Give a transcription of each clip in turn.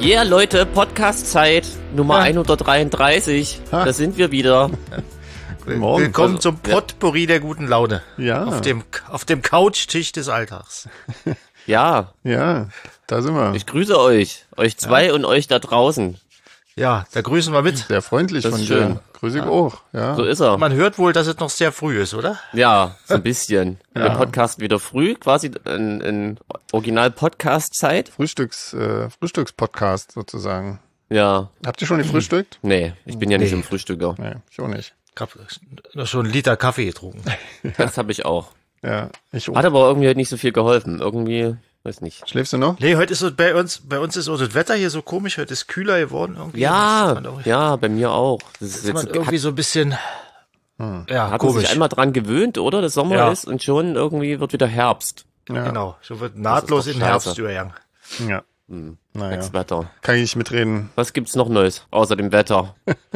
Yeah, Leute, Podcast-Zeit Nummer 133. Da sind wir wieder. Willkommen zum Potpourri der guten Laune. Ja. Auf dem Couchtisch des Alltags. Ja. Ja, da sind wir. Ich grüße euch zwei und euch da draußen. Ja, da grüßen wir mit. Sehr freundlich Das von ist dir. schön. Grüße ich auch. Ja. So ist er. Man hört wohl, dass es noch sehr früh ist, oder? Ja, so ein bisschen. Wir podcasten wieder früh, quasi in Original-Podcast-Zeit. Frühstückspodcast sozusagen. Ja. Habt ihr schon gefrühstückt? Nee, ich bin ja nicht so ein Frühstücker. Nee, ich auch nicht. Ich habe noch schon einen Liter Kaffee getrunken. Das habe ich auch. Ja, ich auch. Hat aber irgendwie nicht so viel geholfen. Irgendwie, weiß nicht. Schläfst du noch? Nee, heute ist so bei uns ist auch das Wetter hier so komisch, heute ist kühler geworden irgendwie. Ja, bei mir auch. Das ist Ist man jetzt, irgendwie so ein bisschen, ja, hat man sich komisch. einmal dran gewöhnt, oder? Das Sommer Ja. ist und schon irgendwie wird wieder Herbst. Ja. Genau, so wird nahtlos doch in den Herbst scheiße. übergegangen. Ja. Naja. Next Wetter. Kann ich nicht mitreden. Was gibt's noch Neues, außer dem Wetter?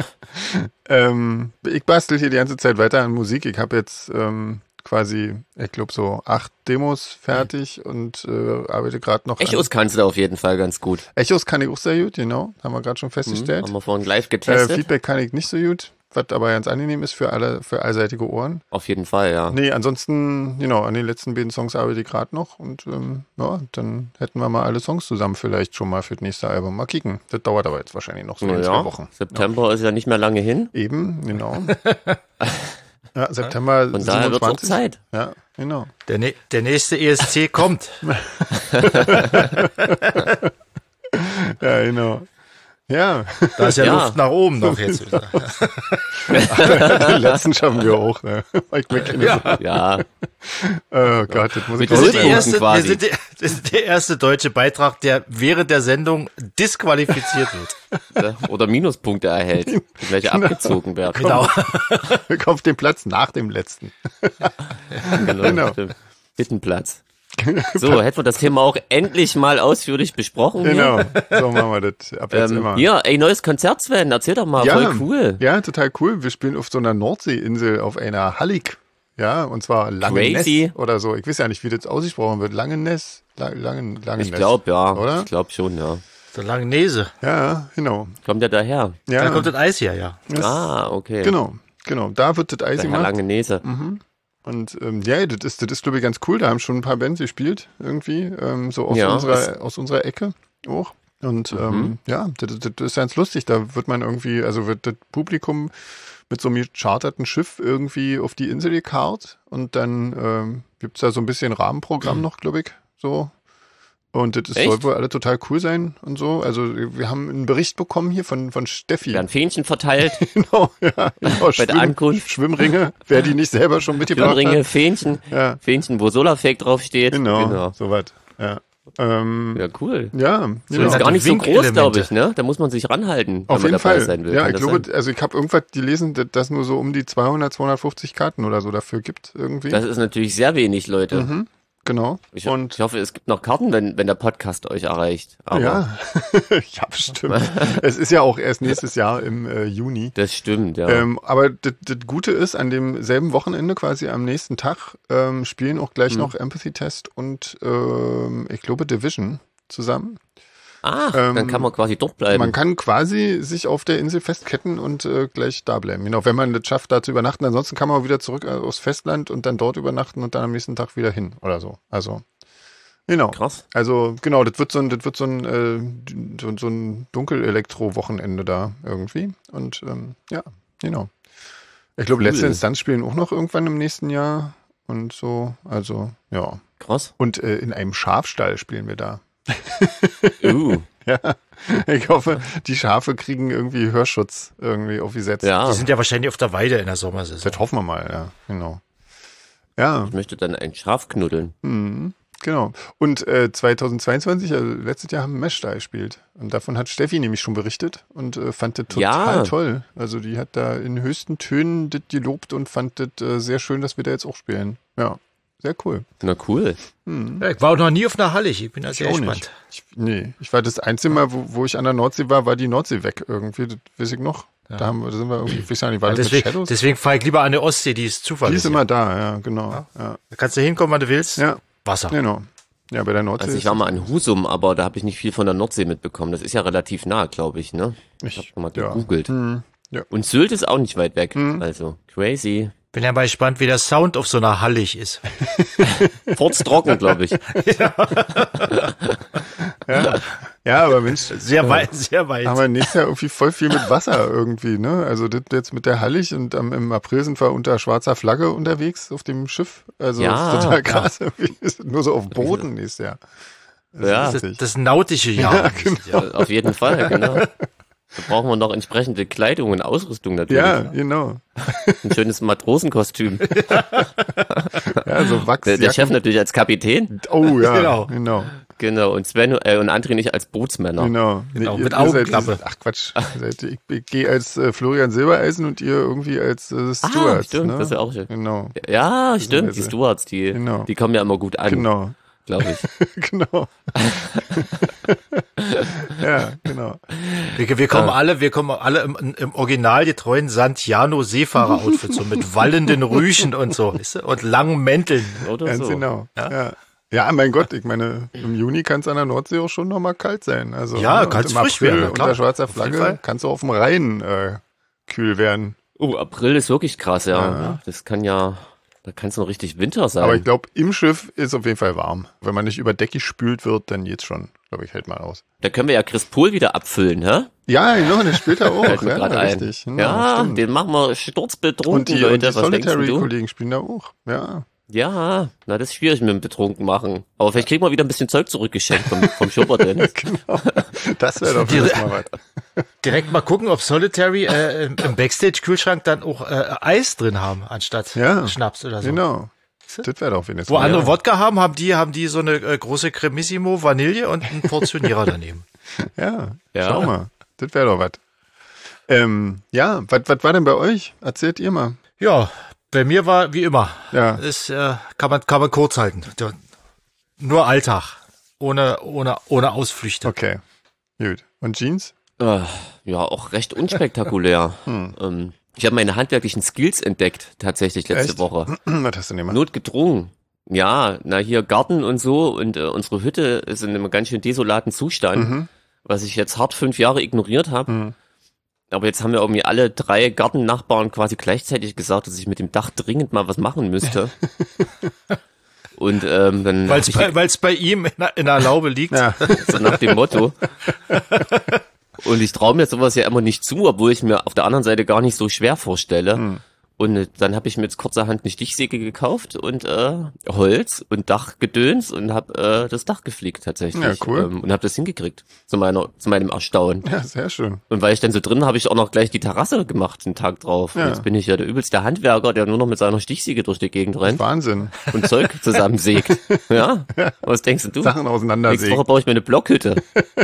Ich bastel hier die ganze Zeit weiter an Musik. Ich habe jetzt quasi, ich glaube, so 8 Demos fertig und arbeite gerade noch Echos kannst du auf jeden Fall ganz gut. Echos kann ich auch sehr gut, genau. Haben wir gerade schon festgestellt. Haben wir vorhin live getestet. Feedback kann ich nicht so gut, was aber ganz angenehm ist für allseitige Ohren. Auf jeden Fall, ja. Nee, ansonsten, genau, an den letzten beiden Songs arbeite ich gerade noch und ja, dann hätten wir mal alle Songs zusammen vielleicht schon mal für das nächste Album. Mal kicken. Das dauert aber jetzt wahrscheinlich noch so in 2 Wochen. September ist ja nicht mehr lange hin. Eben, genau. Ja, September Von daher wird es auch 27. Zeit. Ja, genau. Der nächste ESC kommt. Ja, genau. Ja, Da ist ja, Ja. Luft nach oben noch jetzt wieder. den letzten schaffen wir auch. Ne? Mike McKinnon. Ja, Oh Gott, das muss ich Mit mal Rhythmus. sagen. quasi. Das ist der erste deutsche Beitrag, der während der Sendung disqualifiziert wird. oder Minuspunkte erhält, die gleich abgezogen werden. Genau. Auf den Platz nach dem letzten. Genau. Stimmt. Hittenplatz. So, hätten wir das Thema auch endlich mal ausführlich besprochen. Genau, so machen wir das ab jetzt immer. Ja, neues Konzert, Sven, erzähl doch mal, voll cool. Ja, total cool. Wir spielen auf so einer Nordseeinsel auf einer Hallig. Ja, und zwar Langeness Crazy. oder so. Ich weiß ja nicht, wie das ausgesprochen wird. Langeness? Langeness. Ich glaube, ja. Oder? Ich glaube schon, ja. So Langnese. Ja, genau. Kommt ja daher. Ja, Da kommt das Eis her, ja. Okay. genau. Da wird das Eis Der Herr gemacht. Langenese. Und ja, das ist glaube ich ganz cool. Da haben schon ein paar Bands gespielt irgendwie, so aus, Ja, aus unserer Ecke auch. Und ja, das ist ganz lustig. Da wird man irgendwie, also wird das Publikum mit so einem gecharterten Schiff irgendwie auf die Insel gekarrt und dann gibt's da so ein bisschen Rahmenprogramm noch, glaube ich, so. Und das Echt? soll wohl alle total cool sein und so. Also wir haben einen Bericht bekommen hier von Steffi. Werden Fähnchen verteilt, Genau, ja, genau. bei der Ankunft. Schwimmringe, wer die nicht selber schon mitgebracht hat. Schwimmringe, Fähnchen, Ja. Fähnchen, wo Solarfake draufsteht. Genau. Soweit. Ja. Ja, cool. Ja, Das genau. ist gar nicht so groß, Winkelemente. glaube ich, ne? Da muss man sich ranhalten, Auf wenn jeden man dabei Fall. sein will. Ja, Kann ich das glaube, sein? also ich habe irgendwas gelesen, dass nur so um die 200, 250 Karten oder so dafür gibt irgendwie. Das ist natürlich sehr wenig, Leute. Genau. Ich hoffe, es gibt noch Karten, wenn der Podcast euch erreicht. Aber Ja, ja, bestimmt. Es ist ja auch erst nächstes Jahr im Juni. das stimmt, ja. Aber das Gute ist, an demselben Wochenende, quasi am nächsten Tag, spielen auch gleich noch Empathy Test und ich glaube Division zusammen. Dann kann man quasi dort bleiben. Man kann quasi sich auf der Insel festketten und gleich da bleiben. Genau, wenn man das schafft, da zu übernachten. Ansonsten kann man auch wieder zurück aufs Festland und dann dort übernachten und dann am nächsten Tag wieder hin oder so. Also, genau. Krass. Also, genau, das wird so ein Dunkel-Elektro-Wochenende da irgendwie. Und ja, genau. Ich glaube, Cool. letzte Instanz spielen auch noch irgendwann im nächsten Jahr und so. Also, ja. Krass. Und in einem Schafstall spielen wir da. Ja, ich hoffe, die Schafe kriegen irgendwie Hörschutz irgendwie aufgesetzt. Ja, Die sind ja wahrscheinlich auf der Weide in der Sommersaison. Das hoffen wir mal, ja, genau. Ja, ich möchte dann ein Schaf knuddeln. genau. Und 2022, also letztes Jahr haben Mesh da gespielt. Und davon hat Steffi nämlich schon berichtet und fand das total Ja. toll. Also die hat da in höchsten Tönen das gelobt und fand das sehr schön, dass wir da jetzt auch spielen. Ja, sehr cool. Na cool. Ja, ich war auch noch nie auf einer Hallig. Ich bin da sehr Auch gespannt. nicht. Ich war das einzige Mal, wo ich an der Nordsee war die Nordsee weg irgendwie. Das weiß ich noch. Da sind wir irgendwie, ich weiß ja nicht, war das mit Shadows? Deswegen fahre ich lieber an der Ostsee, die ist Die ist zuverlässig. immer da, ja, genau. Ja, Da kannst du hinkommen, wann du willst. ja Wasser. genau. Ja, bei der Nordsee. Also ich war mal in Husum, aber da habe ich nicht viel von der Nordsee mitbekommen. Das ist ja relativ nah, glaube ich, ne? Ich habe mal gegoogelt. Ja. Und Sylt ist auch nicht weit weg. Also crazy. Bin ja mal gespannt, wie der Sound auf so einer Hallig ist. Furztrocken, glaube ich. Ja, aber Mensch. Sehr weit, sehr weit. Haben wir nächstes Jahr irgendwie voll viel mit Wasser irgendwie, ne? Also das jetzt mit der Hallig und im April sind wir unter schwarzer Flagge unterwegs auf dem Schiff. Also das ist total krass. Ist nur so auf Boden nächstes Jahr. Das nautische Jahr. Ja, genau. Ja, auf jeden Fall, genau. Da brauchen wir noch entsprechende Kleidung und Ausrüstung natürlich. Ja, genau. Ein schönes Matrosenkostüm. Ja, so Wachs. Der Chef natürlich als Kapitän. Oh ja, genau. Genau, und Sven und André nicht als Bootsmänner. Genau. Mit Augenklappe. Ach Quatsch. Ich gehe als Florian Silbereisen und ihr irgendwie als Stewards. Stimmt, ne? das ist ja auch schön. Genau. Ja, stimmt, die Stewards, die kommen ja immer gut an. Genau. Glaube ich. Genau. Ja, genau. Wir kommen alle im originalgetreuen Santiano-Seefahrer-Outfit, so mit wallenden Rüschen und so, weißt du? Und langen Mänteln. Oder Ganz so. genau. Ja, mein Gott, ich meine, im Juni kann es an der Nordsee auch schon nochmal kalt sein. Also, ja, ganz frisch werden. Unter schwarzer Flagge kannst du auf dem Rhein kühl werden. Oh, April ist wirklich krass, ja. Das kann ja, da kann es noch richtig Winter sein. Aber ich glaube, im Schiff ist auf jeden Fall warm. Wenn man nicht über Deck gespült wird, dann geht's schon. Glaube ich, hält mal aus. Da können wir ja Chris Pohl wieder abfüllen, hä? Ja, genau, der spielt ja auch. Fällt mir grad ein. Richtig. Genau, Ja, stimmt. den machen wir sturzbetrunken, Und die Leute. Was denkst du? Solitary-Kollegen spielen da auch. Ja. Ja, na, das ist schwierig mit dem Betrunken machen. Aber vielleicht kriegen wir wieder ein bisschen Zeug zurückgeschenkt vom Schubert-Dennis. Genau. Das wäre doch vielleicht mal was. Direkt mal gucken, ob Solitary im Backstage-Kühlschrank dann auch Eis drin haben, anstatt Schnaps oder so. Genau. Das wäre doch wenigstens. Wo andere Wodka haben die so eine große Cremissimo Vanille und einen Portionierer daneben. Ja, schau mal. Das wäre doch was. Was war denn bei euch? Erzählt ihr mal. Ja, bei mir war wie immer. Ja. Das kann man kurz halten. Nur Alltag. Ohne Ausflüchte. Okay. Gut. Und Jeans? Ja, auch recht unspektakulär. Ich habe meine handwerklichen Skills entdeckt, tatsächlich letzte Woche. Was hast du denn gemacht? Notgedrungen. Ja, hier Garten und so und unsere Hütte ist in einem ganz schön desolaten Zustand, was ich jetzt hart 5 Jahre ignoriert habe. Aber jetzt haben wir irgendwie alle 3 Gartennachbarn quasi gleichzeitig gesagt, dass ich mit dem Dach dringend mal was machen müsste. Und dann weil es bei ihm in der Laube liegt. Ja. so nach dem Motto. Und ich traue mir sowas ja immer nicht zu, obwohl ich mir auf der anderen Seite gar nicht so schwer vorstelle. Und dann habe ich mir jetzt kurzerhand eine Stichsäge gekauft und Holz und Dachgedöns und habe das Dach geflickt tatsächlich. Ja, cool. Und habe das hingekriegt, zu meinem Erstaunen. Ja, sehr schön. Und weil ich dann so drin habe ich auch noch gleich die Terrasse gemacht, den Tag drauf. Ja. Und jetzt bin ich ja der übelste Handwerker, der nur noch mit seiner Stichsäge durch die Gegend rennt Wahnsinn. und Zeug zusammensägt. Ja? Was denkst du? Sachen Nächste auseinandersägen. Woche baue ich mir eine Blockhütte.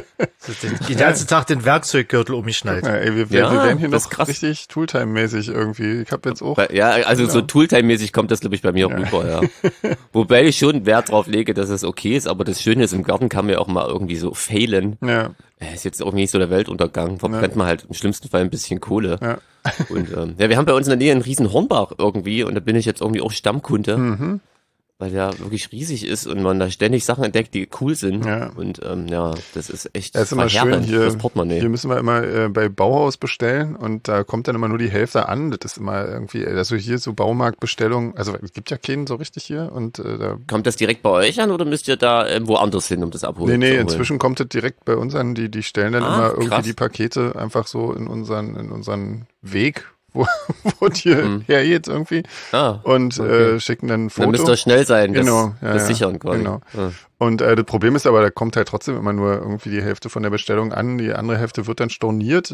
Den ganzen Tag den Werkzeuggürtel umgeschnallt. Ja, ey, wir werden hier noch richtig Tooltime-mäßig irgendwie. Ich habe jetzt auch... Ja, also so Tooltime-mäßig kommt das, glaube ich, bei mir rüber, ja. Wobei ich schon Wert drauf lege, dass es okay ist, aber das Schöne ist, im Garten kann man ja auch mal irgendwie so failen. Ja. Ist jetzt auch nicht so der Weltuntergang. Verbrennt man halt im schlimmsten Fall ein bisschen Kohle. Ja. Und wir haben bei uns in der Nähe einen riesen Hornbach irgendwie und da bin ich jetzt irgendwie auch Stammkunde. Weil der wirklich riesig ist und man da ständig Sachen entdeckt, die cool sind. Ja. Und das ist echt Das ist immer schön hier. fürs Portemonnaie. Hier müssen wir immer bei Bauhaus bestellen und da kommt dann immer nur die Hälfte an. Das ist immer irgendwie, also hier so Baumarktbestellung, also es gibt ja keinen so richtig hier und da. Kommt das direkt bei euch an oder müsst ihr da woanders hin, um das abholen? Nee, zu holen? inzwischen kommt das direkt bei uns an. Die stellen dann immer irgendwie krass. die Pakete einfach so in unseren Weg, wo die hergeht irgendwie. Und schicken dann ein Foto. Dann müsst ihr schnell sein, Genau, das sichern quasi. Genau. Ja. Und das Problem ist aber, da kommt halt trotzdem immer nur irgendwie die Hälfte von der Bestellung an. Die andere Hälfte wird dann storniert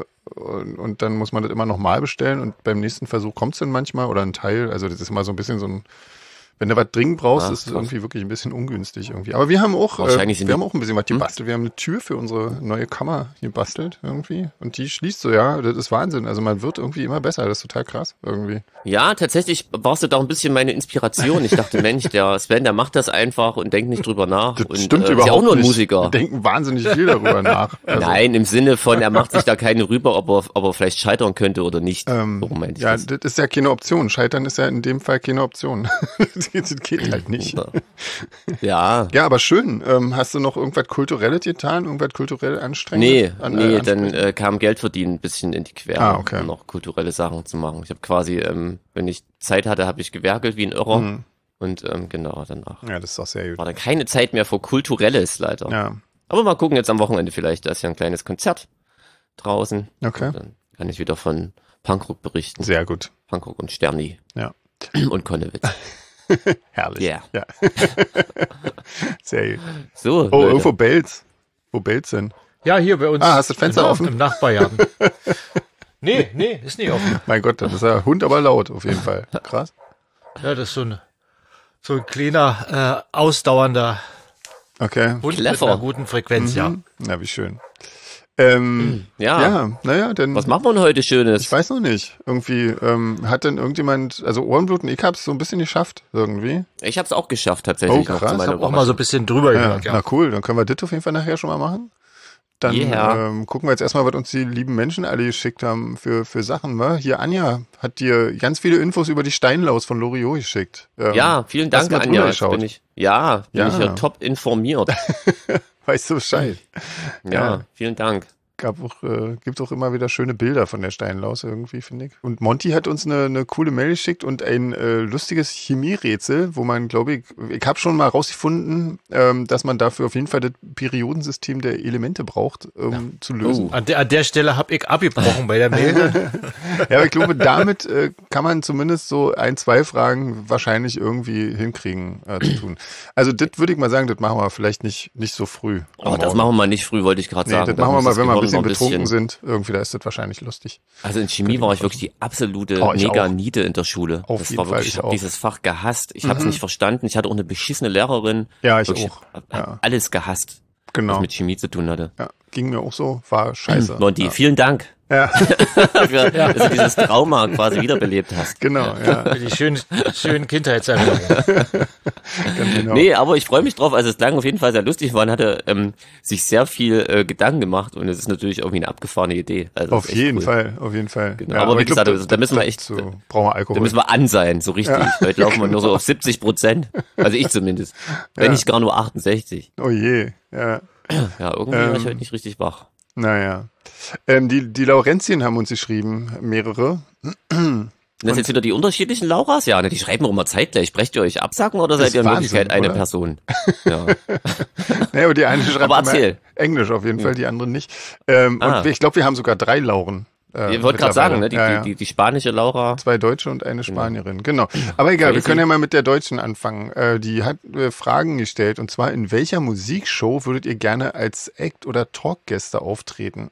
und dann muss man das immer nochmal bestellen und beim nächsten Versuch kommt es dann manchmal oder ein Teil. Also das ist immer so ein bisschen so ein, wenn du was dringend brauchst, ist es irgendwie wirklich ein bisschen ungünstig irgendwie. Aber wir haben auch, wir haben auch ein bisschen was gebastelt. Wir haben eine Tür für unsere neue Kammer gebastelt irgendwie und die schließt so, ja, das ist Wahnsinn. Also man wird irgendwie immer besser, das ist total krass irgendwie. Ja, tatsächlich warst du da ein bisschen meine Inspiration. Ich dachte, Mensch, der Sven, der macht das einfach und denkt nicht drüber nach. Das und, stimmt ist überhaupt ja auch nur ein nicht. Musiker. Wir denken wahnsinnig viel darüber nach. Also, Nein, im Sinne von, er macht sich da keine rüber, ob er vielleicht scheitern könnte oder nicht. Warum meinte ich ja, das? das ist ja keine Option. Scheitern ist ja in dem Fall keine Option. das geht halt nicht. Ja. Ja, aber schön. Hast du noch irgendwas Kulturelles getan? Irgendwas kulturell Anstrengendes? Nee, dann kam Geld verdienen ein bisschen in die Quere, okay. um noch kulturelle Sachen zu machen. Ich habe quasi, wenn ich Zeit hatte, habe ich gewerkelt wie ein Irrer. Und genau, danach Ja, das ist doch sehr gut. war dann keine Zeit mehr für Kulturelles, leider. Ja, Aber mal gucken, jetzt am Wochenende vielleicht, da ist ja ein kleines Konzert draußen. okay. Und dann kann ich wieder von Punkrock berichten. Sehr gut. Punkrock und Sterni. Ja. Und Konnewitz. Herrlich. Yeah. Ja. Sehr gut. So, Oh, Leute. irgendwo bellt's. Wo bellt's denn? Ja, hier bei uns. Hast du das Fenster offen? Im Nachbargarten. Nee, ist nicht offen. Mein Gott, das ist der Hund aber laut, auf jeden Fall. Krass. Ja, das ist so ein kleiner, ausdauernder Okay. Hund Clever. mit einer guten Frequenz, ja. Na, wie schön. Ja. Naja, dann. Was machen wir denn heute Schönes? Ich weiß noch nicht. Irgendwie, hat denn irgendjemand, also Ohrenbluten, ich hab's so ein bisschen geschafft, irgendwie. Ich habe es auch geschafft, tatsächlich. Oh, noch krass. zu meiner Auch mal so ein bisschen drüber Ja, gehört, ja. na cool, dann können wir das auf jeden Fall nachher schon mal machen. Dann Yeah. gucken wir jetzt erstmal, was uns die lieben Menschen alle geschickt haben für Sachen. Ne? Hier, Anja hat dir ganz viele Infos über die Steinlaus von Loriot geschickt. Ja, vielen hast Dank, du mal Anja. drüber Jetzt geschaut? bin ich ja Ja. top informiert. Weißt du Bescheid? Ja, vielen Dank. Gibt auch immer wieder schöne Bilder von der Steinlaus irgendwie, finde ich. Und Monty hat uns eine coole Mail geschickt und ein lustiges Chemierätsel, wo man, glaube ich habe schon mal rausgefunden, dass man dafür auf jeden Fall das Periodensystem der Elemente braucht, zu lösen. Oh. An der Stelle habe ich abgebrochen bei der Mail. Ja, aber ich glaube, damit kann man zumindest so 1-2 Fragen wahrscheinlich irgendwie hinkriegen zu tun. Also das würde ich mal sagen, das machen wir vielleicht nicht so früh. Oh, das machen wir mal nicht früh, wollte ich gerade Nee, sagen. das machen wir muss mal, das wenn wir ein Gehirn bisschen noch betrunken sind. Irgendwie, da ist das wahrscheinlich lustig. Also in Chemie war ich wirklich die absolute Oh, ich auch. Mega-Niete in der Schule. Auf Das jeden war Fall, wirklich, ich ich habe auch. dieses Fach gehasst. Ich habe es nicht verstanden. Ich hatte auch eine beschissene Lehrerin. Ja, ich Wirklich, auch. hab Ja. alles gehasst, was Genau. mit Chemie zu tun hatte. Ja, ging mir auch so, war scheiße. Monty, vielen Dank, Ja, für, dass du dieses Trauma quasi wiederbelebt hast. genau, ja. Für die schönen Kindheitserinnerungen. Ganz genau. Nee, aber ich freue mich drauf. Also es klang auf jeden Fall sehr lustig. Man hatte sich sehr viel Gedanken gemacht und es ist natürlich irgendwie eine abgefahrene Idee. Also Auf ist echt jeden cool. Fall, auf jeden Fall. Genau, aber wie ich glaub, gesagt, da müssen wir echt- So, brauchen wir Da Alkohol. müssen wir an sein, so richtig. Heute laufen wir nur so auf 70%. Also ich zumindest. Wenn nicht gar nur 68. Oh je, ja. Ja, irgendwie war ich heute nicht richtig wach. Naja. Die Laurentien haben uns geschrieben, mehrere. Sind das jetzt wieder die unterschiedlichen Lauras? Ja, ne, die schreiben auch immer zeitgleich. Sprecht ihr euch absagen oder Das seid ihr in ist Wirklichkeit Wahnsinn, eine oder? Person? Ja. Naja, aber die eine schreibt Aber immer erzähl. Englisch auf jeden Fall, die andere nicht. Ah. Und ich glaube, wir haben sogar 3 Lauren. Ich wollte gerade sagen, ne, mittlerweile. die spanische Laura. 2 Deutsche und eine Spanierin, genau. Aber egal, wir Crazy. können ja mal mit der Deutschen anfangen. Die hat Fragen gestellt, und zwar, in welcher Musikshow würdet ihr gerne als Act- oder Talkgäste auftreten?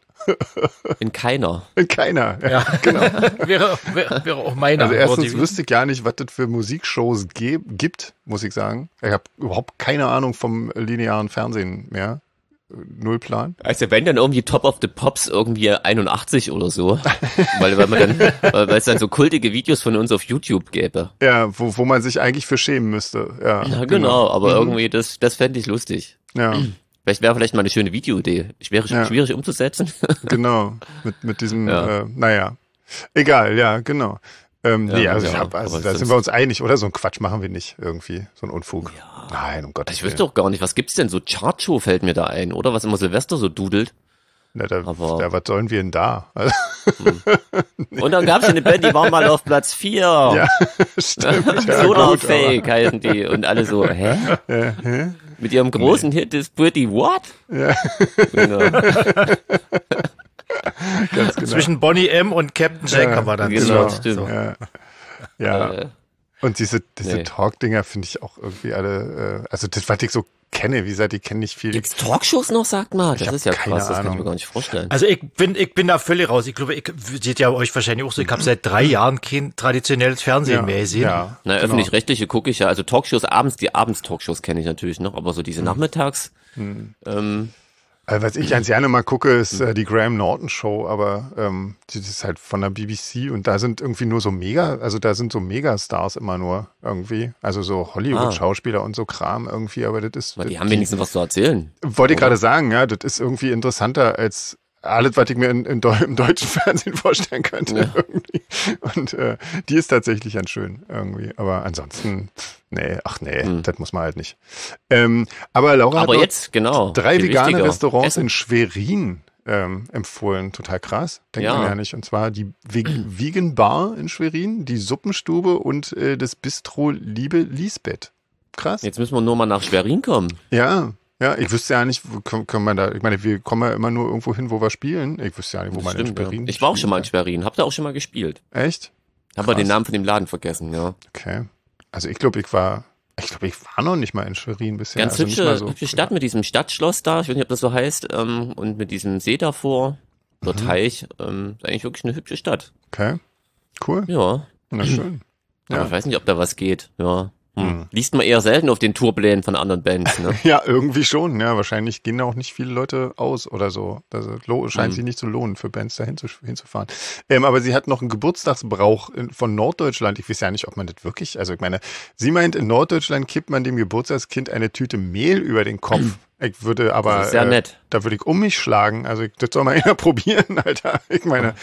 In keiner. In keiner. Ja, Genau. wäre auch meine Also Antwort erstens gewesen. wüsste ich gar nicht, was das für Musikshows gibt, muss ich sagen. Ich habe überhaupt keine Ahnung vom linearen Fernsehen mehr. Null Plan. Also wenn dann irgendwie Top of the Pops irgendwie 81 oder so. weil es dann so kultige Videos von uns auf YouTube gäbe. Ja, wo man sich eigentlich für schämen müsste. Ja, Ja, genau, aber irgendwie das fände ich lustig. Ja, Wäre mal eine schöne Videoidee. Schwierig umzusetzen. genau. Mit diesem, Ja. naja. Egal, ja, genau. Nee, also, ja, da aber sind sonst- wir uns einig, oder? So ein Quatsch machen wir nicht irgendwie. So ein Unfug. Nein, um Gottes Ich Willen. wüsste doch gar nicht, was gibt's denn? So Chartshow fällt mir da ein, oder? Was immer Silvester so dudelt. Na, aber- was sollen wir denn da? Also, Und dann gab's eine Band, die war mal auf Platz 4. ja, stimmt. Ja, Solar gut, Fake heißen die. Und alle so, hä? hä? Mit ihrem großen Hit ist Pretty What? Ja, Genau. ganz genau. Zwischen Bonnie M. und Captain Jack haben wir dann. Genau, so. stimmt. Ja. Ja. Und diese Nee. Talk-Dinger finde ich auch irgendwie alle, also das, was ich so kenne, wie gesagt, ich kenne nicht viel. Gibt's Talkshows noch, sagt mal? Das hab ist ja keine krass, das kann ich Ahnung. mir gar nicht vorstellen. Also ich bin da völlig raus. Ich glaube, seht ja euch wahrscheinlich auch so, ich habe seit 3 Jahren kein traditionelles Fernsehen mehr gesehen. Ja, Na, genau. öffentlich-rechtliche gucke ich ja. Also Talkshows abends, die Abends-Talkshows kenne ich natürlich noch, aber so diese Nachmittags, Was ich ganz gerne mal gucke, ist die Graham Norton Show, aber das ist halt von der BBC und da sind irgendwie nur so da sind so Megastars immer nur irgendwie. Also so Hollywood-Schauspieler und so Kram irgendwie, aber das ist. die haben wenigstens was zu erzählen. Wollte ich gerade sagen, ja, das ist irgendwie interessanter als alles, was ich mir im deutschen Fernsehen vorstellen könnte. Ja. Irgendwie. Und die ist tatsächlich ganz schön irgendwie. Aber ansonsten, das muss man halt nicht. Aber Laura hat jetzt, genau, 3 vegane Restaurants in Schwerin empfohlen. Total krass. Denkt man ja nicht. Und zwar die Vegan Bar in Schwerin, die Suppenstube und das Bistro Liebe Lisbeth. Krass. Jetzt müssen wir nur mal nach Schwerin kommen. Ja, ich wüsste ja nicht, wo können wir da, ich meine, wir kommen ja immer nur irgendwo hin, wo wir spielen. Ich wüsste ja nicht, wo man in Schwerin Ich war auch schon mal in Schwerin, hab da auch schon mal gespielt. Echt? Hab aber den Namen von dem Laden vergessen, ja. Okay. Also ich glaube, ich war noch nicht mal in Schwerin bisher. Ganz hübsche Stadt mit diesem Stadtschloss da, ich weiß nicht, ob das so heißt, und mit diesem See davor, der Teich, ist eigentlich wirklich eine hübsche Stadt. Okay, cool. Ja. Na schön. Aber ich weiß nicht, ob da was geht, ja. Liest man eher selten auf den Tourplänen von anderen Bands, ne? Ja, irgendwie schon, ja. Wahrscheinlich gehen da auch nicht viele Leute aus oder so. Das scheint sich nicht zu lohnen, für Bands da hinzufahren. Aber sie hat noch einen Geburtstagsbrauch von Norddeutschland. Ich weiß ja nicht, ob man das wirklich, also ich meine, sie meint, in Norddeutschland kippt man dem Geburtstagskind eine Tüte Mehl über den Kopf. Ich würde aber, das ist sehr nett. Da würde ich um mich schlagen. Also das soll mal einer probieren, Alter. Ich meine,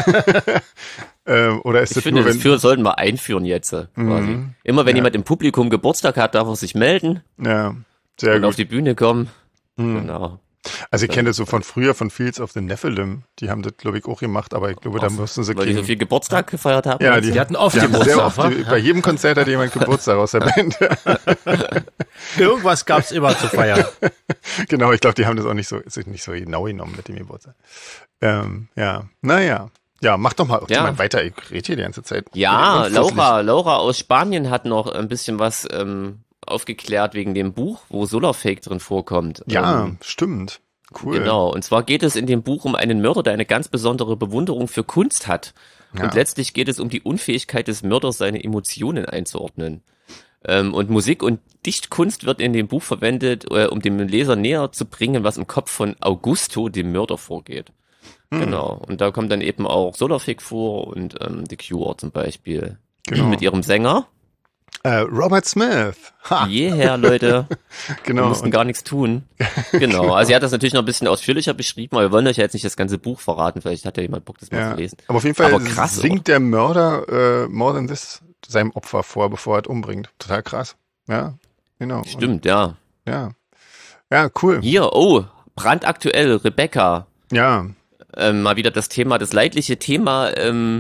oder ist ich das finde, nur, das sollten wir einführen jetzt, quasi. Immer wenn jemand im Publikum Geburtstag hat, darf er sich melden. Ja, sehr und gut. auf die Bühne kommen. Genau. Also ich kenne das so von früher, von Fields of the Nephilim. Die haben das, glaube ich, auch gemacht, aber ich glaube, da mussten sie... Weil die so viel Geburtstag gefeiert haben? Ja, die hatten oft Geburtstag. Sehr oft, bei jedem Konzert hat jemand Geburtstag aus der Band. Irgendwas gab's immer zu feiern. Genau, ich glaube, die haben das auch nicht so genau genommen mit dem Geburtstag. Naja. Ja, mach doch mal weiter. Ich rede hier die ganze Zeit. Ja, Laura aus Spanien hat noch ein bisschen was aufgeklärt wegen dem Buch, wo Solarfake drin vorkommt. Ja, stimmt. Cool. Genau, und zwar geht es in dem Buch um einen Mörder, der eine ganz besondere Bewunderung für Kunst hat. Ja. Und letztlich geht es um die Unfähigkeit des Mörders, seine Emotionen einzuordnen. Und Musik und Dichtkunst wird in dem Buch verwendet, um dem Leser näher zu bringen, was im Kopf von Augusto, dem Mörder, vorgeht. Genau, und da kommt dann eben auch Solarfake vor und The Cure zum Beispiel. Genau. Mit ihrem Sänger. Robert Smith. Ha. Yeah, Leute. Genau. Wir mussten gar nichts tun. Genau. Also sie hat das natürlich noch ein bisschen ausführlicher beschrieben, aber wir wollen euch ja jetzt nicht das ganze Buch verraten. Vielleicht hat ja jemand Bock, das mal zu lesen. Aber auf jeden Fall krass, singt der Mörder More Than This seinem Opfer vor, bevor er es umbringt. Total krass. Ja, genau. Stimmt, ja. Ja, cool. Hier, brandaktuell, Rebecca. Ja. Mal wieder das leidliche Thema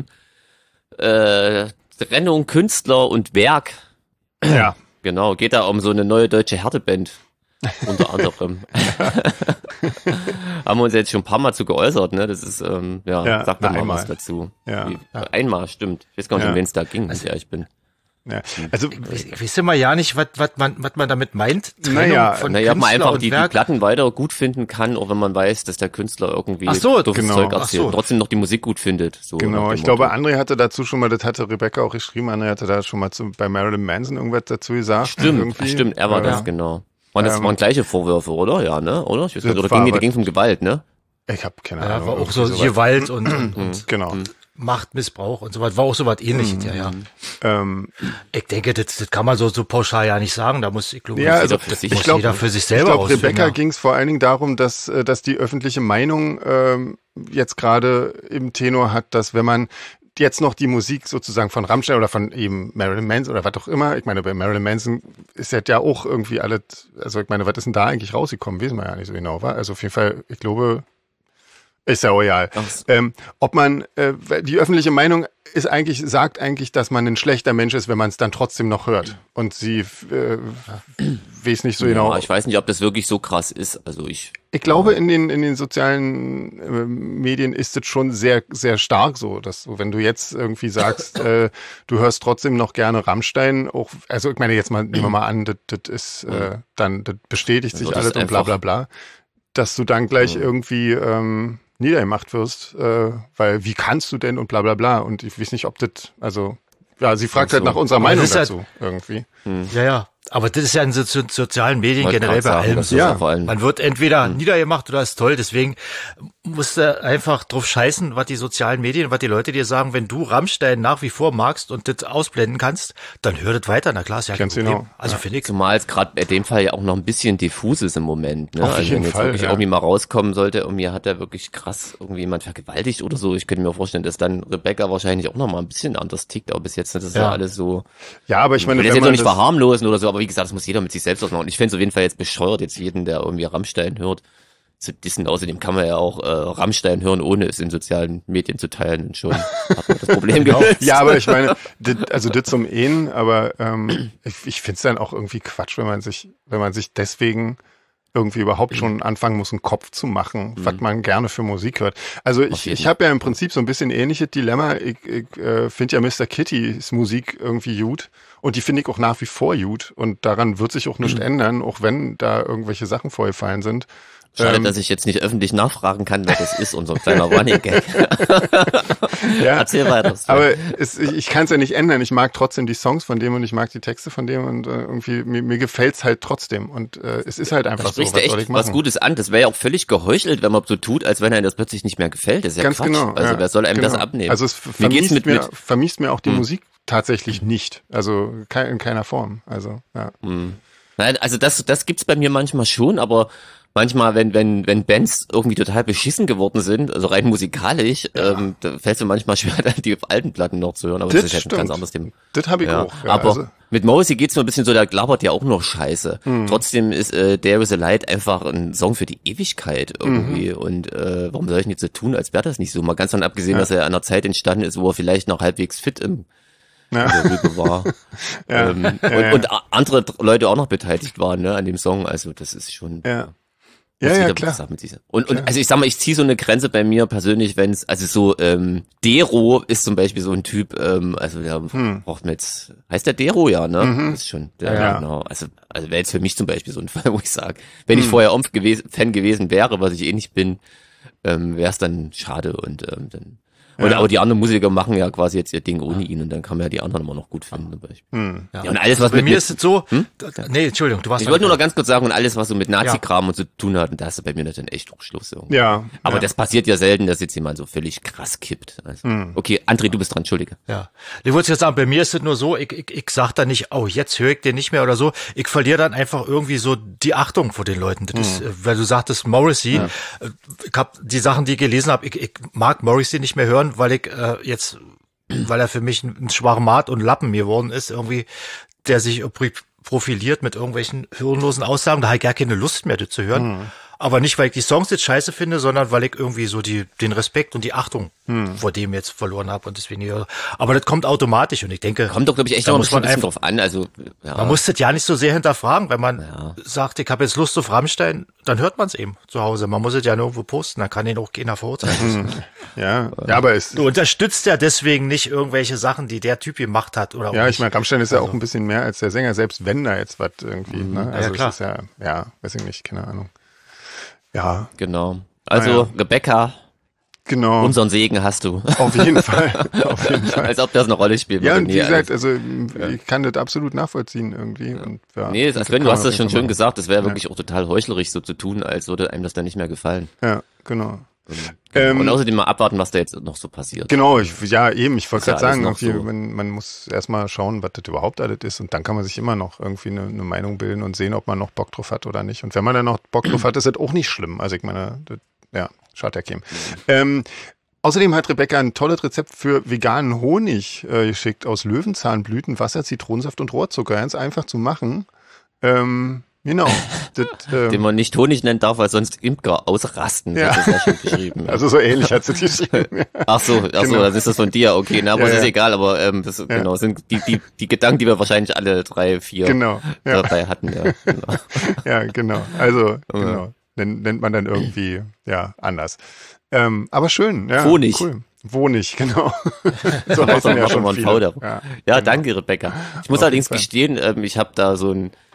Trennung Künstler und Werk. Ja. Genau, geht da um so eine neue deutsche Härteband. Unter anderem. Haben wir uns jetzt schon ein paar Mal zu geäußert, ne? Das ist, sagt mal was dazu. Ja. Einmal, stimmt. Ich weiß gar nicht, um wen es da ging, wenn ich ehrlich bin. Ja. Also ich weiß immer ja nicht, was man damit meint. Ob man einfach die Platten weiter gut finden kann, auch wenn man weiß, dass der Künstler irgendwie doofes Zeug erzählt, trotzdem noch die Musik gut findet. So genau, ich glaube, André hatte dazu schon mal, das hatte Rebecca auch geschrieben, André hatte da schon mal bei Marilyn Manson irgendwas dazu gesagt. Stimmt, er war das, genau. Und das waren gleiche Vorwürfe, oder? Ja, ne? Oder? Ich weiß nicht, oder ging es um Gewalt, ne? Ich habe keine Ahnung. Ja, war auch so Gewalt und genau. Machtmissbrauch und so was, war auch so was ähnliches, ja. Ich denke, das kann man so pauschal ja nicht sagen, da muss, ich glaube, jeder für sich selber ausfinden. Ich glaube, Rebecca ging es vor allen Dingen darum, dass die öffentliche Meinung jetzt gerade im Tenor hat, dass wenn man jetzt noch die Musik sozusagen von Rammstein oder von eben Marilyn Manson oder was auch immer, ich meine, bei Marilyn Manson ist ja auch irgendwie alles, also ich meine, was ist denn da eigentlich rausgekommen, wissen wir ja nicht so genau, war. Also auf jeden Fall, ich glaube, ist ja royal. Ob man, die öffentliche Meinung sagt eigentlich, dass man ein schlechter Mensch ist, wenn man es dann trotzdem noch hört. Und sie weiß nicht so genau. Ich weiß nicht, ob das wirklich so krass ist. Also ich glaube, in den sozialen Medien ist es schon sehr, sehr stark so, dass du, wenn du jetzt irgendwie sagst, du hörst trotzdem noch gerne Rammstein, auch, also ich meine, jetzt nehmen wir mal an, das ist dann, das bestätigt sich alles und bla bla bla, dass du dann gleich irgendwie niedergemacht wirst, weil wie kannst du denn und bla bla bla, und ich weiß nicht, ob das, also ja, sie fragt halt nach unserer Meinung dazu irgendwie. Ja, aber das ist ja in sozialen Medien generell bei allem so. Ja. Man wird entweder niedergemacht oder ist toll, deswegen musst du einfach drauf scheißen, was die sozialen Medien, was die Leute dir sagen. Wenn du Rammstein nach wie vor magst und das ausblenden kannst, dann hör das weiter. Na klar, ist ja kein Problem. Genau. Also finde ich. Zumal es gerade in dem Fall ja auch noch ein bisschen diffus ist im Moment. Ne? Also wenn jetzt wirklich irgendwie mal rauskommen sollte, irgendwie hat er wirklich krass irgendwie jemand vergewaltigt oder so. Ich könnte mir vorstellen, dass dann Rebecca wahrscheinlich auch noch mal ein bisschen anders tickt. Aber bis jetzt das ist ja alles so. Ja, aber ich meine, ich will das jetzt noch nicht verharmlosen oder so. Aber wie gesagt, das muss jeder mit sich selbst ausmachen. Und ich fände es auf jeden Fall jetzt bescheuert, jetzt jeden, der irgendwie Rammstein hört, zu dissen. Außerdem kann man ja auch Rammstein hören, ohne es in sozialen Medien zu teilen. Und schon hat man das Problem gelöst. Ja, aber ich meine, das zum Ehen, aber ich finde es dann auch irgendwie Quatsch, wenn man sich deswegen irgendwie überhaupt schon anfangen muss, einen Kopf zu machen, was man gerne für Musik hört. Also ich habe ja im Prinzip so ein bisschen ähnliches Dilemma. Ich finde ja Mr. Kittys Musik irgendwie gut. Und die finde ich auch nach wie vor gut. Und daran wird sich auch nichts ändern, auch wenn da irgendwelche Sachen vorgefallen sind. Schade, dass ich jetzt nicht öffentlich nachfragen kann, wer das ist, unser kleiner Running Gag. Ja, erzähl weiter. Aber ich kann es ja nicht ändern. Ich mag trotzdem die Songs von dem und ich mag die Texte von dem und irgendwie mir gefällt's halt trotzdem. Und es ist halt einfach so, was soll ich machen? Was Gutes an. Das wäre ja auch völlig geheuchelt, wenn man so tut, als wenn einem das plötzlich nicht mehr gefällt. Das ist ja ganz Quatsch. Genau. Also wer soll einem das abnehmen? Also es vermisst mir auch die Musik tatsächlich nicht. Also in keiner Form. Also ja. Nein, also das gibt's bei mir manchmal schon, aber manchmal, wenn Bands irgendwie total beschissen geworden sind, also rein musikalisch, da fällt es mir manchmal schwer, die alten Platten noch zu hören, aber das ist halt ein ganz anderes Thema. Das habe ich auch. Ja, aber also mit Morrissey geht's nur ein bisschen so, der labert ja auch noch Scheiße. Trotzdem ist There Is a Light einfach ein Song für die Ewigkeit irgendwie und warum soll ich denn jetzt so tun, als wäre das nicht so? Mal ganz davon abgesehen, dass er an einer Zeit entstanden ist, wo er vielleicht noch halbwegs fit im Rübe war. Und andere Leute auch noch beteiligt waren, ne, an dem Song, also das ist schon... Ja, klar. Und also ich sag mal, ich ziehe so eine Grenze bei mir persönlich, wenn es, also so, Dero ist zum Beispiel so ein Typ, also der braucht mir jetzt, heißt der Dero, ja, ne? Das ist schon, genau. Also wäre jetzt für mich zum Beispiel so ein Fall, wo ich sage, wenn ich vorher Fan gewesen wäre, was ich eh nicht bin, wäre es dann schade und dann. Und aber die anderen Musiker machen ja quasi jetzt ihr Ding ohne ihn und dann kann man ja die anderen immer noch gut finden zum Beispiel. Ja, und alles, was bei mir ist es so, nee, Entschuldigung, du warst. Ich wollte nur noch ganz kurz sagen, und alles, was so mit Nazi-Kram und so zu tun hat, und da hast du bei mir dann echt auch Schluss. Irgendwie. Ja. Aber das passiert ja selten, dass jetzt jemand so völlig krass kippt. Also, okay, André, du bist dran, entschuldige. Ja. Ich wollte jetzt sagen, bei mir ist es nur so, ich sag da nicht, oh, jetzt höre ich den nicht mehr oder so. Ich verliere dann einfach irgendwie so die Achtung vor den Leuten. Das ist, weil du sagtest, Morrissey, ich habe die Sachen, die ich gelesen habe, ich mag Morrissey nicht mehr hören, weil ich weil er für mich ein Schwarmat und Lappen geworden ist, irgendwie, der sich profiliert mit irgendwelchen hirnlosen Aussagen, da habe ich gar keine Lust mehr, das zu hören. Aber nicht, weil ich die Songs jetzt scheiße finde, sondern weil ich irgendwie so den Respekt und die Achtung vor dem jetzt verloren habe und deswegen höre. Aber das kommt automatisch und ich denke, kommt doch, glaube ich, echt noch ein bisschen drauf an. Also man muss das ja nicht so sehr hinterfragen, wenn man sagt, ich habe jetzt Lust auf Rammstein, dann hört man es eben zu Hause. Man muss es ja nirgendwo posten, dann kann ihn auch keiner verurteilen. Ja, aber du unterstützt ja deswegen nicht irgendwelche Sachen, die der Typ gemacht hat oder. Ja, ich meine, Rammstein ist ja auch ein bisschen mehr als der Sänger, selbst wenn da jetzt was irgendwie. Ne? Also klar. Es ist weiß ich nicht, keine Ahnung. Ja. Genau. Also, Rebecca. Genau. Unseren Segen hast du. Auf jeden Fall. Auf jeden Fall. Als ob das eine Rolle spielt. Ja, und wie gesagt, also ich kann das absolut nachvollziehen irgendwie. Ja. Und, nee, Sven, du hast das schon schön gesagt, das wäre wirklich auch total heuchlerisch so zu tun, als würde einem das dann nicht mehr gefallen. Ja, genau. Und außerdem mal abwarten, was da jetzt noch so passiert. Genau, ich wollte gerade sagen, irgendwie, so. Man muss erstmal schauen, was das überhaupt alles ist und dann kann man sich immer noch irgendwie eine Meinung bilden und sehen, ob man noch Bock drauf hat oder nicht. Und wenn man dann noch Bock drauf hat, ist das auch nicht schlimm. Also ich meine, schadet ja keinem. Außerdem hat Rebecca ein tolles Rezept für veganen Honig geschickt aus Löwenzahnblüten, Wasser, Zitronensaft und Rohrzucker. Ganz einfach zu machen. Genau. Den man nicht Honig nennen darf, weil sonst Imker ausrasten. Ja. Das ist ja schon beschrieben. Also so ähnlich hat sie geschrieben. Ach so, genau. Dann ist das von dir. Okay, aber es ist egal, aber das genau sind die Gedanken, die wir wahrscheinlich alle 3, 4 dabei hatten. Ja, genau. Ja, genau. Also genau. Nennt man dann irgendwie anders. Aber schön. Ja, Honig. Cool. Wohnig, genau. So heißen ja schon mal ein V. Ja, danke, Rebecca. Ich muss allerdings gestehen, ich habe da so ein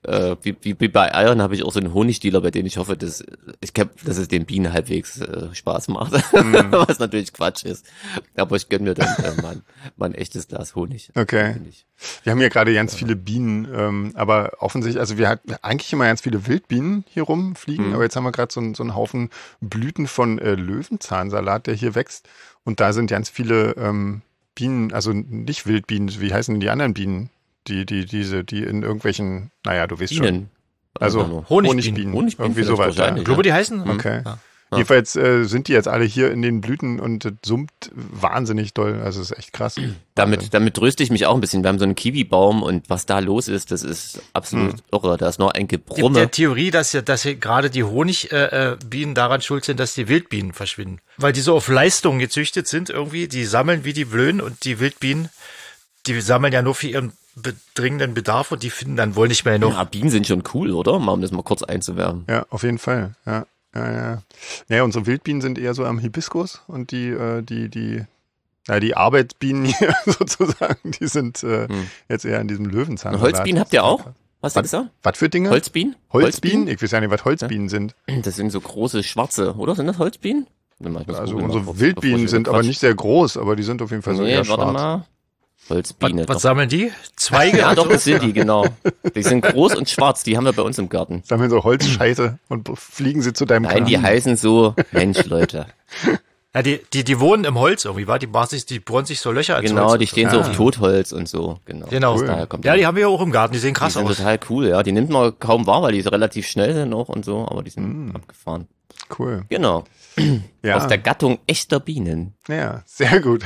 wie bei Eiern habe ich auch so einen Honigdealer, bei dem ich hoffe, dass es den Bienen halbwegs Spaß macht. Was natürlich Quatsch ist. Aber ich gönne mir dann mal ein echtes Glas Honig. Okay. Wir haben hier gerade ganz viele Bienen, aber offensichtlich, also wir hatten eigentlich immer ganz viele Wildbienen hier rumfliegen, aber jetzt haben wir gerade so einen Haufen Blüten von Löwenzahnsalat, der hier wächst. Und da sind ganz viele Bienen, also nicht Wildbienen, wie heißen denn die anderen Bienen? Die in irgendwelchen, naja, du weißt schon. Also Honigbienen. Irgendwie sowas. Ich glaube, die heißen. Okay. Ja. Jedenfalls sind die jetzt alle hier in den Blüten und das summt wahnsinnig doll. Also es ist echt krass. Damit tröste ich mich auch ein bisschen. Wir haben so einen Kiwibaum und was da los ist, das ist absolut irre. Da ist noch ein Gebrumme. Gibt der Theorie, dass gerade die Honigbienen daran schuld sind, dass die Wildbienen verschwinden. Weil die so auf Leistung gezüchtet sind irgendwie. Die sammeln wie die Blöden und die Wildbienen, die sammeln ja nur für ihren dringenden Bedarf und die finden dann wohl nicht mehr genug. Ja, Bienen sind schon cool, oder? Um das mal kurz einzuwerfen. Ja, auf jeden Fall. Ja. Ja, unsere Wildbienen sind eher so am Hibiskus und die Arbeitsbienen hier sozusagen, die sind jetzt eher in diesem Löwenzahnsalat. Holzbienen habt ihr auch? Hast du gesagt? Was für Dinge? Holzbienen? Holzbienen? Ich weiß ja nicht, was Holzbienen sind. Das sind so große schwarze, oder? Sind das Holzbienen? Also unsere Wildbienen sind aber nicht sehr groß, aber die sind auf jeden Fall so eher schwarz. Warte mal. Holzbiene. Was sammeln die? Zweige? Ja, doch, das sind die, genau. Die sind groß und schwarz, die haben wir bei uns im Garten. Sammeln so Holzscheite und fliegen sie zu deinem Nein, die heißen so, Mensch, Leute. Ja, die wohnen im Holz irgendwie, war? Die bohren sich so Löcher ins Holz. Genau, die stehen so auf Totholz und so, genau. Cool. Daher kommt die haben wir ja auch im Garten, die sehen krass aus. Die sind total cool, ja. Die nimmt man kaum wahr, weil die so relativ schnell sind auch und so, aber die sind abgefahren. Cool. Genau. Ja. Aus der Gattung echter Bienen. Ja, sehr gut.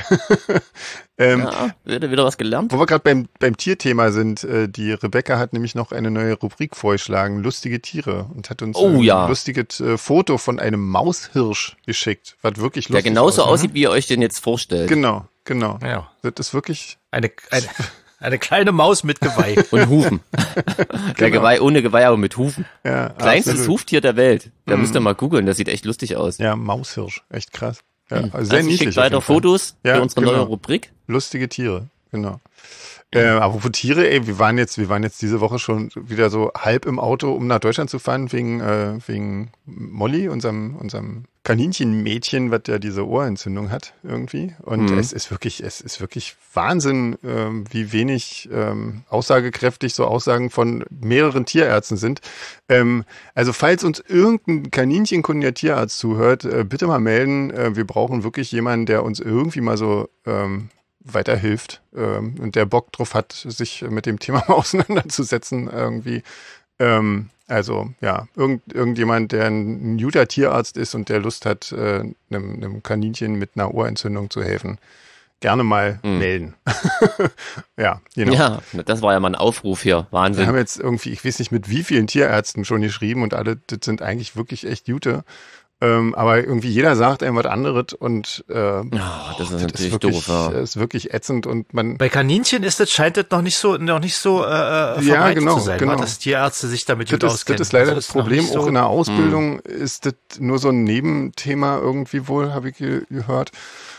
Wieder was gelernt. Wo wir gerade beim Tierthema sind, die Rebecca hat nämlich noch eine neue Rubrik vorgeschlagen, lustige Tiere, und hat uns ein lustiges Foto von einem Maushirsch geschickt, was wirklich lustig ist. Der genauso aussieht, wie ihr euch den jetzt vorstellt. Genau. Ja. Das ist wirklich... Eine kleine Maus mit Geweih. Und Hufen. Der Geweih, ohne Geweih, aber mit Hufen. Ja, Kleinstes absolut. Huftier der Welt. Da müsst ihr mal googeln, das sieht echt lustig aus. Ja, Maushirsch, echt krass. Ja, also sehr Also niedlich. schickt weiter Fotos für unsere neue genau. Rubrik. Lustige Tiere, genau. Apropos Tiere, wir waren jetzt diese Woche schon wieder so halb im Auto, um nach Deutschland zu fahren, wegen Molly, unserem Kaninchenmädchen, was ja diese Ohrentzündung hat irgendwie. Und es ist wirklich Wahnsinn, wie wenig aussagekräftig so Aussagen von mehreren Tierärzten sind. Also falls uns irgendein kaninchenkundiger Tierarzt zuhört, bitte mal melden. Wir brauchen wirklich jemanden, der uns irgendwie mal so weiterhilft und der Bock drauf hat, sich mit dem Thema mal auseinanderzusetzen irgendwie. Also ja, irgendjemand, der ein guter Tierarzt ist und der Lust hat, einem Kaninchen mit einer Ohrentzündung zu helfen, gerne mal melden. Ja, genau. Ja, das war ja mal ein Aufruf hier. Wahnsinn. Wir haben jetzt irgendwie, ich weiß nicht mit wie vielen Tierärzten schon geschrieben und alle, das sind eigentlich wirklich echt gute. Aber irgendwie jeder sagt einem was anderes und das ist natürlich wirklich, doof. Ja. ist wirklich ätzend und man... Bei Kaninchen scheint das noch nicht so verbreitet zu sein, genau. Dass Tierärzte sich damit gut auskennen. Das ist leider das ist noch Problem. nicht so, auch in der Ausbildung ist das nur so ein Nebenthema irgendwie wohl, habe ich gehört.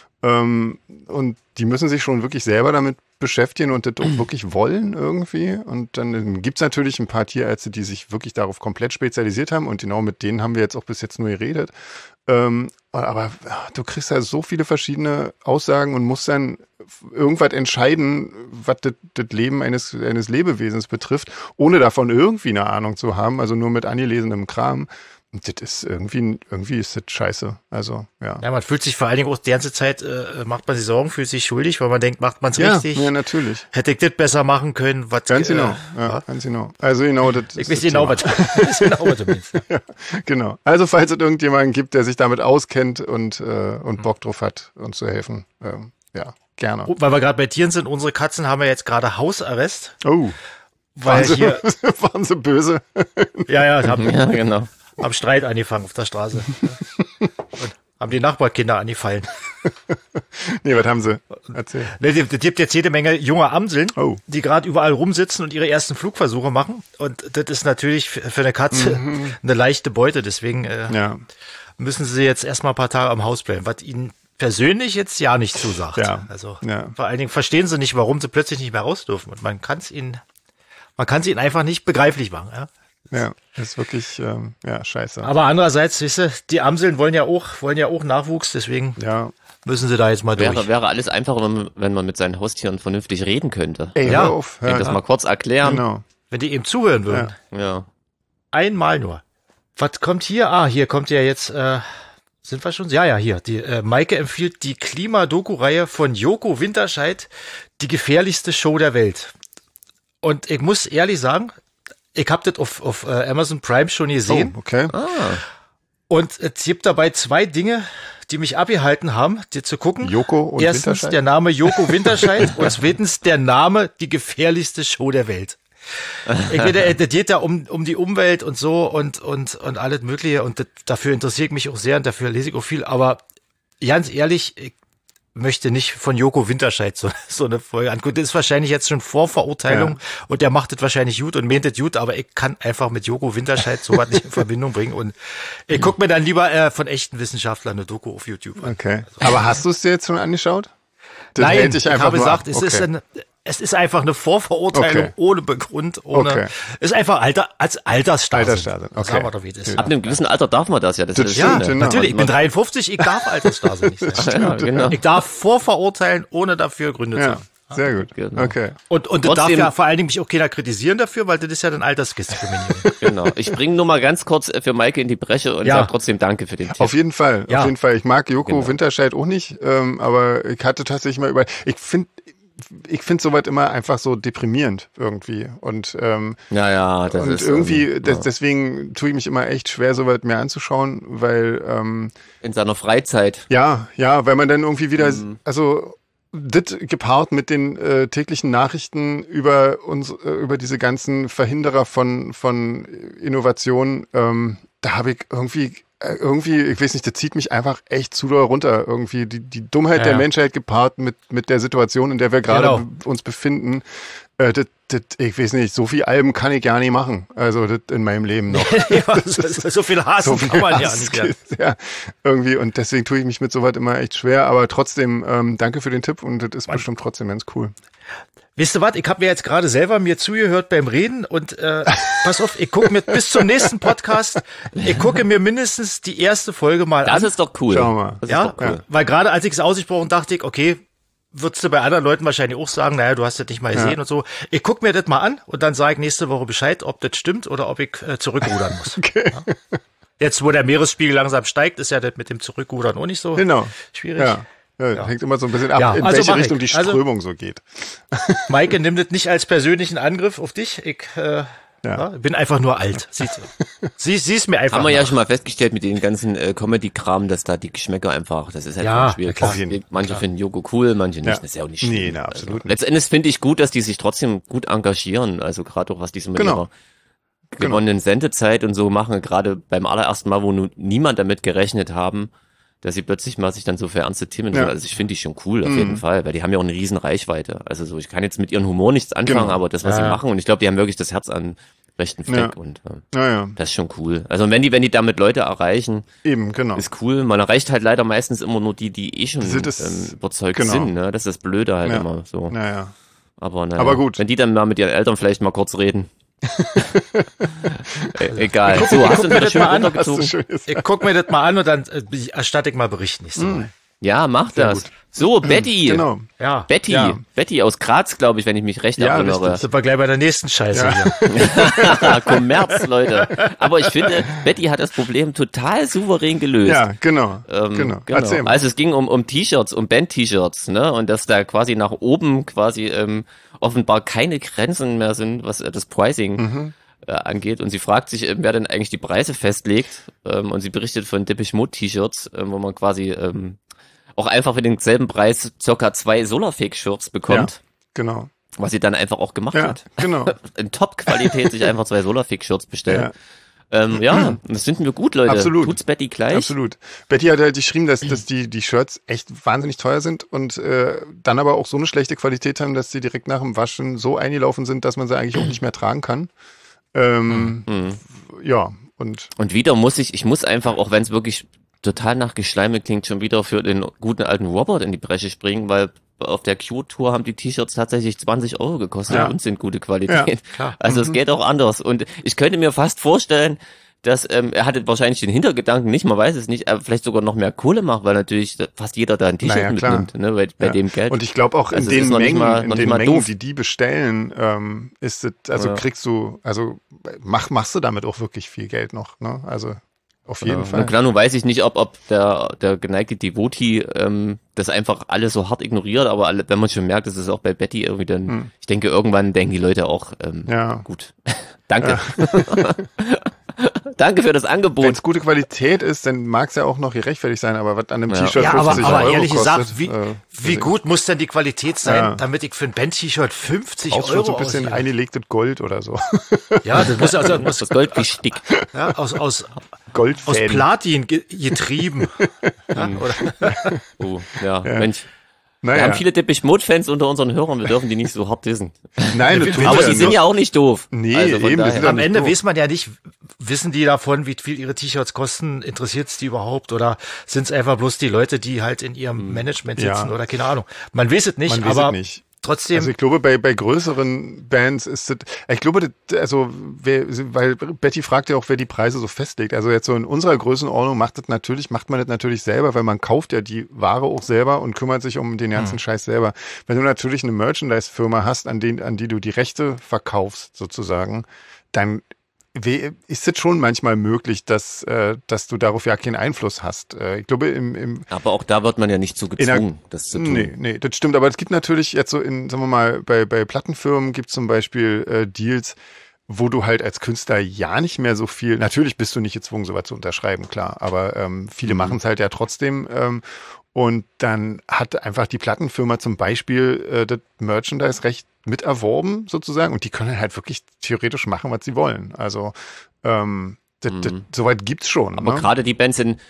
Und die müssen sich schon wirklich selber damit beschäftigen und das auch wirklich wollen irgendwie. Und dann gibt's natürlich ein paar Tierärzte, die sich wirklich darauf komplett spezialisiert haben und genau mit denen haben wir jetzt auch bis jetzt nur geredet. Aber du kriegst ja so viele verschiedene Aussagen und musst dann irgendwas entscheiden, was das Leben eines Lebewesens betrifft, ohne davon irgendwie eine Ahnung zu haben, also nur mit angelesenem Kram. Und das ist irgendwie ist das scheiße. Also, ja. Ja, man fühlt sich vor allen Dingen auch die ganze Zeit, macht man sich Sorgen, fühlt sich schuldig, weil man denkt, macht man es richtig? Ja, natürlich. Hätte ich das besser machen können? Ganz genau. Ganz genau. Also genau, das ich weiß genau, was du meinst. Ja, genau. Also falls es irgendjemanden gibt, der sich damit auskennt und Bock drauf hat, uns zu helfen, ja, gerne. Weil wir gerade bei Tieren sind, unsere Katzen haben ja jetzt gerade Hausarrest. Oh. Weil waren sie böse? Ja, Ja, genau. Haben Streit angefangen auf der Straße. Und haben die Nachbarkinder angefallen. Nee, was haben sie? Erzähl. Es gibt jetzt jede Menge junge Amseln, die gerade überall rumsitzen und ihre ersten Flugversuche machen. Und das ist natürlich für eine Katze eine leichte Beute. Deswegen müssen sie jetzt erstmal ein paar Tage am Haus bleiben, was ihnen persönlich jetzt ja nicht zusagt. Ja. Also vor allen Dingen verstehen sie nicht, warum sie plötzlich nicht mehr raus dürfen. Und man kann Man kann sie ihnen einfach nicht begreiflich machen. Ja, Ja, ist wirklich, scheiße. aber andererseits, siehst du, die Amseln wollen ja auch Nachwuchs, deswegen müssen sie da jetzt mal durch. Wäre alles einfacher, wenn man mit seinen Haustieren vernünftig reden könnte. Ey, Ja. hör auf. Denen das mal kurz erklären. Genau. Wenn die eben zuhören würden. Ja. Einmal nur. Was kommt hier? Hier kommt ja jetzt, sind wir schon? Ja, hier. Die Maike empfiehlt die Klima-Doku-Reihe von Joko Winterscheid, die gefährlichste Show der Welt. Und ich muss ehrlich sagen, ich habe das auf Amazon Prime schon gesehen. Oh, okay. Und es gibt dabei 2 Dinge, die mich abgehalten haben, dir zu gucken. Joko und Erstens Winterscheid? der Name Joko Winterscheid und zweitens der Name die gefährlichste Show der Welt. Das geht ja um die Umwelt und so und alles Mögliche und dafür interessiere ich mich auch sehr und dafür lese ich auch viel, aber ganz ehrlich, ich möchte nicht von Joko Winterscheid so eine Folge angucken. Das ist wahrscheinlich jetzt schon Vorverurteilung und der macht das wahrscheinlich gut und meint das gut, aber ich kann einfach mit Joko Winterscheid sowas nicht in Verbindung bringen und ich gucke mir dann lieber von echten Wissenschaftlern eine Doku auf YouTube an. Okay. Aber hast du es dir jetzt schon angeschaut? Das Nein, hält dich ich einfach habe nur gesagt, ab. Okay. es ist einfach eine Vorverurteilung Okay. ohne Begrund, Okay. ist einfach als Altersstarrsinn. Altersstarrsinn, okay. Sagen wir doch, wie es ist. Ab einem gewissen Alter darf man das ja. Das ist stimmt, das Schöne. genau. Natürlich, ich bin 53, ich darf Altersstarrsinn nicht sein. Ja, genau. Ich darf vorverurteilen, ohne dafür Gründe zu Ja, haben. sehr gut. Genau. Okay. Und das darf Trotzdem- ja vor allen Dingen mich auch keiner kritisieren dafür, weil das ist ja dann Altersdiskriminierung. Genau. Ich bringe nur mal ganz kurz für Maike in die Bresche und Ja. sage trotzdem danke für den Tipp. Auf jeden Fall, Ja. auf jeden Fall. Ich mag Joko Genau. Winterscheid auch nicht, aber ich hatte tatsächlich mal ich finde soweit immer einfach so deprimierend irgendwie und Das und ist irgendwie deswegen tue ich mich immer echt schwer, soweit mir anzuschauen, weil in seiner Freizeit. weil man dann irgendwie wieder, also das gepaart mit den täglichen Nachrichten über über diese ganzen Verhinderer von Innovation, da habe ich irgendwie, ich weiß nicht, das zieht mich einfach echt zu doll runter. Irgendwie die Dummheit der Menschheit gepaart mit der Situation, in der wir gerade uns befinden. Ich weiß nicht, so viel Alben kann ich gar nicht machen. Also das in meinem Leben noch. So viel Hass kann man ja nicht. Ja, irgendwie. Und deswegen tue ich mich mit sowas immer echt schwer. Aber trotzdem, danke für den Tipp und das ist bestimmt trotzdem ganz cool. Wisst ihr was, ich habe mir jetzt gerade selber mir zugehört beim Reden und pass auf, ich gucke mir bis zum nächsten Podcast, ich gucke mir mindestens die erste Folge mal an. Das ist doch cool. Schauen wir mal. Das Ja, ist doch cool. weil gerade als ich es ausgesprochen dachte ich, okay, würdest du bei anderen Leuten wahrscheinlich auch sagen, naja, du hast das nicht mal gesehen und so. Ich guck mir das mal an und dann sage ich nächste Woche Bescheid, ob das stimmt oder ob ich zurückrudern muss. Okay. Ja. Jetzt, wo der Meeresspiegel langsam steigt, ist ja das mit dem Zurückrudern auch nicht so Genau. schwierig. Ja, hängt immer so ein bisschen ab, Ja, in also welche mach Richtung die ich. Also- Strömung so geht. Maike, nimm das nicht als persönlichen Angriff auf dich. Ich bin einfach nur alt. Sieh's mir einfach Haben wir ja nach. schon mal festgestellt mit den ganzen Comedy-Kram, dass da die Geschmäcker einfach, das ist halt Ja, auch schwierig. klar. Auf jeden Manche finden Joko cool, manche nicht. Ja. Das ist ja auch nicht schlimm. Nee, na, absolut Also, letztendlich finde ich gut, dass die sich trotzdem gut engagieren. Also gerade auch was die so mit Genau. ihrer gewonnenen Sendezeit und so machen. Gerade beim allerersten Mal, wo nun niemand damit gerechnet haben, dass sie plötzlich mal sich dann so für ernste Themen Ja. Also ich finde die schon cool, auf jeden Fall, weil die haben ja auch eine riesen Reichweite. Also so, ich kann jetzt mit ihrem Humor nichts anfangen, Genau. aber das, was sie machen, und ich glaube, die haben wirklich das Herz an rechten Fleck und Naja, das ist schon cool. Also wenn die damit Leute erreichen, eben, genau. ist cool. Man erreicht halt leider meistens immer nur die eh schon Das- überzeugt genau. sind, ne? Das ist das Blöde halt Ja. immer so. Naja. Aber Aber gut. Wenn die dann mal mit ihren Eltern vielleicht mal kurz reden. Egal. So, hast du mir wieder das schön mal an, Hast du runtergezogen? schön gesagt. Ich guck mir das mal an und dann erstatte ich mal Bericht nächste Mal. Ja, mach das. So, Betty. Genau. Ja. Betty. Ja. Betty aus Graz, glaube ich, wenn ich mich recht Ja, erinnere. Sind wir gleich bei der nächsten Scheiße hier. Kommerz, Leute. Aber ich finde, Betty hat das Problem total souverän gelöst. Ja, genau. Genau. Erzähl mal. Also es ging um T-Shirts, um Band-T-Shirts, ne? Und dass da quasi nach oben quasi offenbar keine Grenzen mehr sind, was das Pricing angeht. Und sie fragt sich, wer denn eigentlich die Preise festlegt. Und sie berichtet von Depeche Mode T-Shirts, wo man quasi auch einfach für denselben Preis circa 2 Solarfake-Shirts bekommt. Genau. Was sie dann einfach auch gemacht Ja, hat. genau. In Top-Qualität sich einfach 2 Solarfake-Shirts bestellen. Das finden wir gut, Leute. Absolut. Tut's Betty gleich? Absolut. Betty hat halt geschrieben, dass die Shirts echt wahnsinnig teuer sind und dann aber auch so eine schlechte Qualität haben, dass sie direkt nach dem Waschen so eingelaufen sind, dass man sie eigentlich auch nicht mehr tragen kann. Ja, Und wieder ich muss einfach, auch wenn es wirklich total nach Geschleime klingt, schon wieder für den guten alten Robert in die Bresche springen, weil auf der Q-Tour haben die T-Shirts tatsächlich 20 € gekostet und sind gute Qualität. Ja, klar. Also es geht auch anders. Und ich könnte mir fast vorstellen, dass er hatte wahrscheinlich den Hintergedanken nicht, man weiß es nicht, er vielleicht sogar noch mehr Kohle macht, weil natürlich fast jeder da ein T-Shirt mitnimmt, ne, bei dem Geld. Und ich glaube auch also in den Mengen, doof. die bestellen, ist es, also kriegst du, also machst du damit auch wirklich viel Geld noch, ne? Also auf jeden Fall. Na klar, nun weiß ich nicht, ob der geneigte Devotee das einfach alles so hart ignoriert, aber wenn man schon merkt, dass es auch bei Betty irgendwie dann, ich denke, irgendwann denken die Leute auch, gut, danke. Ja. Danke für das Angebot. Wenn es gute Qualität ist, dann mag es ja auch noch gerechtfertigt sein, aber was an einem T-Shirt 50 aber Euro ehrlich kostet, gesagt, wie gut muss denn die Qualität sein, damit ich für ein Band-T-Shirt 50 auch Euro so ein bisschen ausgebe? eingelegtes Gold oder so. Ja, das muss das Gold gestickt. Ja, aus Goldfäden. Platin getrieben. Mensch. Naja. Wir haben viele Depeche Mode-Fans unter unseren Hörern, wir dürfen die nicht so hart dissen. Nein, aber die sind ja auch nicht doof. Nee, also eben. Am Ende weiß man ja nicht, wissen die davon, wie viel ihre T-Shirts kosten, interessiert es die überhaupt oder sind es einfach bloß die Leute, die halt in ihrem Management sitzen oder keine Ahnung. Man weiß es nicht, aber trotzdem. Also ich glaube, bei größeren Bands ist es, ich glaube, weil Betty fragt ja auch, wer die Preise so festlegt. Also jetzt so in unserer Größenordnung macht man das natürlich selber, weil man kauft ja die Ware auch selber und kümmert sich um den ganzen Scheiß selber. Wenn du natürlich eine Merchandise-Firma hast, an die du die Rechte verkaufst, sozusagen, dann ist es schon manchmal möglich, dass du darauf ja keinen Einfluss hast. Ich glaube, aber auch da wird man ja nicht so gezwungen, das zu tun. Nee, das stimmt. Aber es gibt natürlich jetzt so sagen wir mal, bei Plattenfirmen gibt es zum Beispiel Deals, wo du halt als Künstler ja nicht mehr so viel, natürlich bist du nicht gezwungen, sowas zu unterschreiben, klar, aber viele machen es halt ja trotzdem. Und dann hat einfach die Plattenfirma zum Beispiel das Merchandise-Recht mit erworben, sozusagen, und die können halt wirklich theoretisch machen, was sie wollen. Also soweit gibt's schon. Aber gerade die Bands in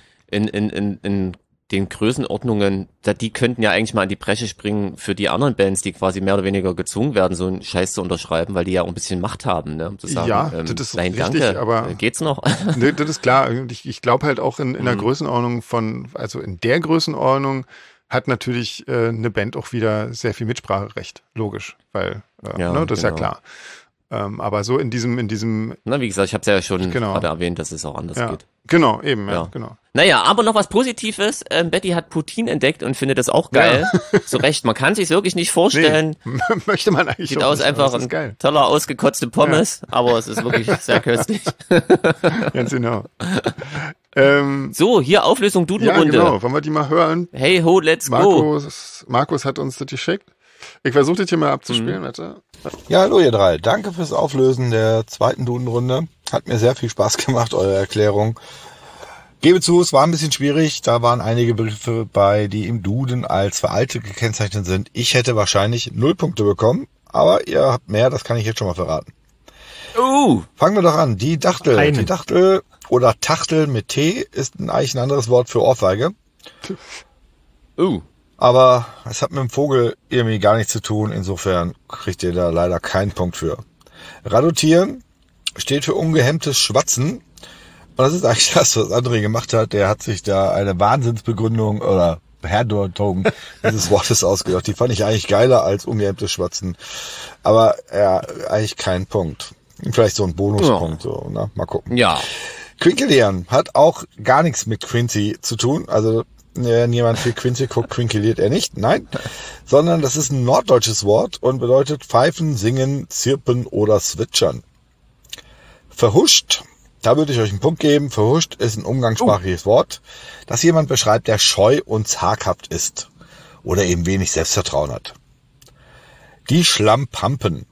den Größenordnungen, die könnten ja eigentlich mal an die Bresche springen für die anderen Bands, die quasi mehr oder weniger gezwungen werden, so einen Scheiß zu unterschreiben, weil die ja auch ein bisschen Macht haben, ne? Um zu sagen, ja, das ist nein, richtig, danke, aber geht's noch? Ne, das ist klar. Ich glaube halt auch in der Größenordnung also in der Größenordnung hat natürlich eine Band auch wieder sehr viel Mitspracherecht, logisch, weil das ist ja klar. Aber so in diesem. Na, wie gesagt, ich habe es ja schon gerade erwähnt, dass es auch anders geht. Genau, eben, genau. Naja, aber noch was Positives. Betty hat Poutine entdeckt und findet das auch geil. Ja. Zu Recht, man kann sich wirklich nicht vorstellen. Nee, möchte man eigentlich Sieht aus einfach ein toller, ausgekotzte Pommes, aber es ist wirklich sehr köstlich. Ganz genau. So, hier Auflösung Dudenrunde. Ja, genau. Wollen wir die mal hören? Hey ho, let's go. Markus hat uns das geschickt. Ich versuche das hier mal abzuspielen, warte. Ja, hallo ihr drei. Danke fürs Auflösen der zweiten Dudenrunde. Hat mir sehr viel Spaß gemacht, eure Erklärung. Gebe zu, es war ein bisschen schwierig. Da waren einige Begriffe bei, die im Duden als veraltet gekennzeichnet sind. Ich hätte wahrscheinlich 0 Punkte bekommen, aber ihr habt mehr, das kann ich jetzt schon mal verraten. Fangen wir doch an. Die Dachtel. Die Dachtel oder Tachtel mit T ist eigentlich ein anderes Wort für Ohrfeige. Aber es hat mit dem Vogel irgendwie gar nichts zu tun. Insofern kriegt ihr da leider keinen Punkt für. Radotieren steht für ungehemmtes Schwatzen. Und das ist eigentlich das, was André gemacht hat. Der hat sich da eine Wahnsinnsbegründung oder Herdeutung dieses Wortes ausgedacht. Die fand ich eigentlich geiler als ungehemmtes Schwatzen. Aber ja, eigentlich kein Punkt. Vielleicht so ein Bonuspunkt. So, na, mal gucken. Ja. Quinkelieren hat auch gar nichts mit Quincy zu tun. Also wenn jemand für Quincy guckt, quinkeliert er nicht. Nein, sondern das ist ein norddeutsches Wort und bedeutet pfeifen, singen, zirpen oder zwitschern. Verhuscht, da würde ich euch einen Punkt geben. Verhuscht ist ein umgangssprachliches Wort, das jemand beschreibt, der scheu und zaghaft ist oder eben wenig Selbstvertrauen hat. Die Schlammpampen.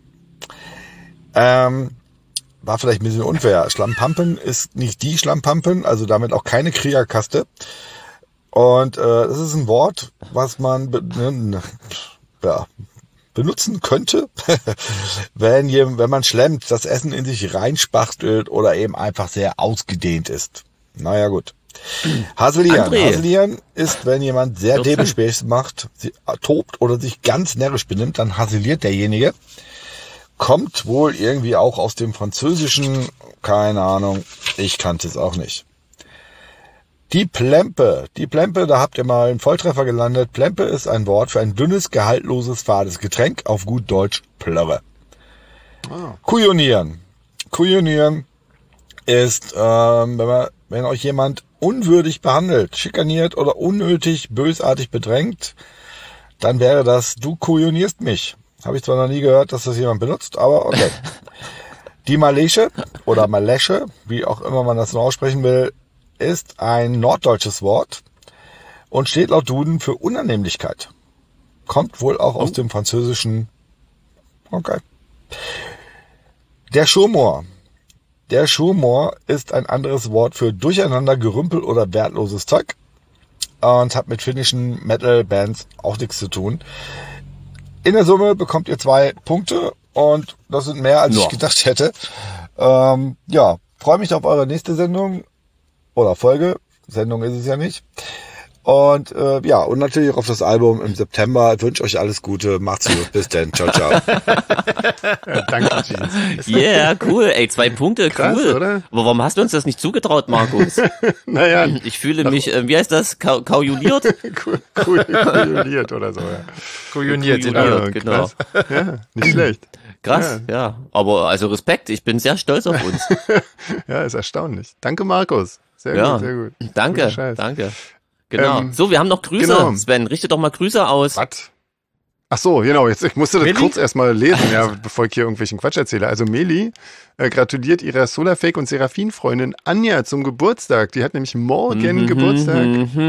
War vielleicht ein bisschen unfair. Schlammpampen ist nicht die Schlammpampen, also damit auch keine Kriegerkaste. Und das ist ein Wort, was man benutzen könnte, wenn man schlemmt, das Essen in sich reinspachtelt oder eben einfach sehr ausgedehnt ist. Naja, gut. Haselieren. Haselieren ist, wenn jemand sehr Debelspäß macht, tobt oder sich ganz närrisch benimmt, dann haseliert derjenige. Kommt wohl irgendwie auch aus dem Französischen, keine Ahnung, ich kannte es auch nicht. Die Plempe, da habt ihr mal einen Volltreffer gelandet. Plempe ist ein Wort für ein dünnes, gehaltloses, fades Getränk, auf gut Deutsch Plörre. Kujonieren ist, wenn euch jemand unwürdig behandelt, schikaniert oder unnötig, bösartig bedrängt, dann wäre das, du kujonierst mich. Habe ich zwar noch nie gehört, dass das jemand benutzt, aber okay. Die Malesche oder Malesche, wie auch immer man das noch aussprechen will, ist ein norddeutsches Wort und steht laut Duden für Unannehmlichkeit. Kommt wohl auch aus dem Französischen. Okay. Der Schurmoor. Der Schurmoor ist ein anderes Wort für Durcheinander, Gerümpel oder wertloses Zeug und hat mit finnischen Metal-Bands auch nichts zu tun. In der Summe bekommt ihr 2 Punkte und das sind mehr, als ich gedacht hätte. Freue mich auf eure nächste Sendung oder Folge. Sendung ist es ja nicht. Und und natürlich auch auf das Album im September. Ich wünsche euch alles Gute. Macht's gut. Bis dann. Ciao, ciao. Danke, Jeans. Yeah, cool. Ey, 2 Punkte, Krass, cool. oder? Aber warum hast du uns das nicht zugetraut, Markus? Naja, Ich fühle mich, wie heißt das? Kaujuliert? kujuliert oder so. Ja. Kujoniert, Genau. Ja, nicht schlecht. Krass, ja. Aber also Respekt, ich bin sehr stolz auf uns. Ja, ist erstaunlich. Danke, Markus. Sehr gut, sehr gut. Danke, Guter Scheiß. danke. Genau. So, wir haben noch Grüße. Genau. Sven, richte doch mal Grüße aus. Was? Ach so, genau. Jetzt, ich musste das Meli? kurz erstmal lesen, ja, bevor ich hier irgendwelchen Quatsch erzähle. Also Meli gratuliert ihrer Solarfake und Seraphin-Freundin Anja zum Geburtstag. Die hat nämlich morgen Geburtstag.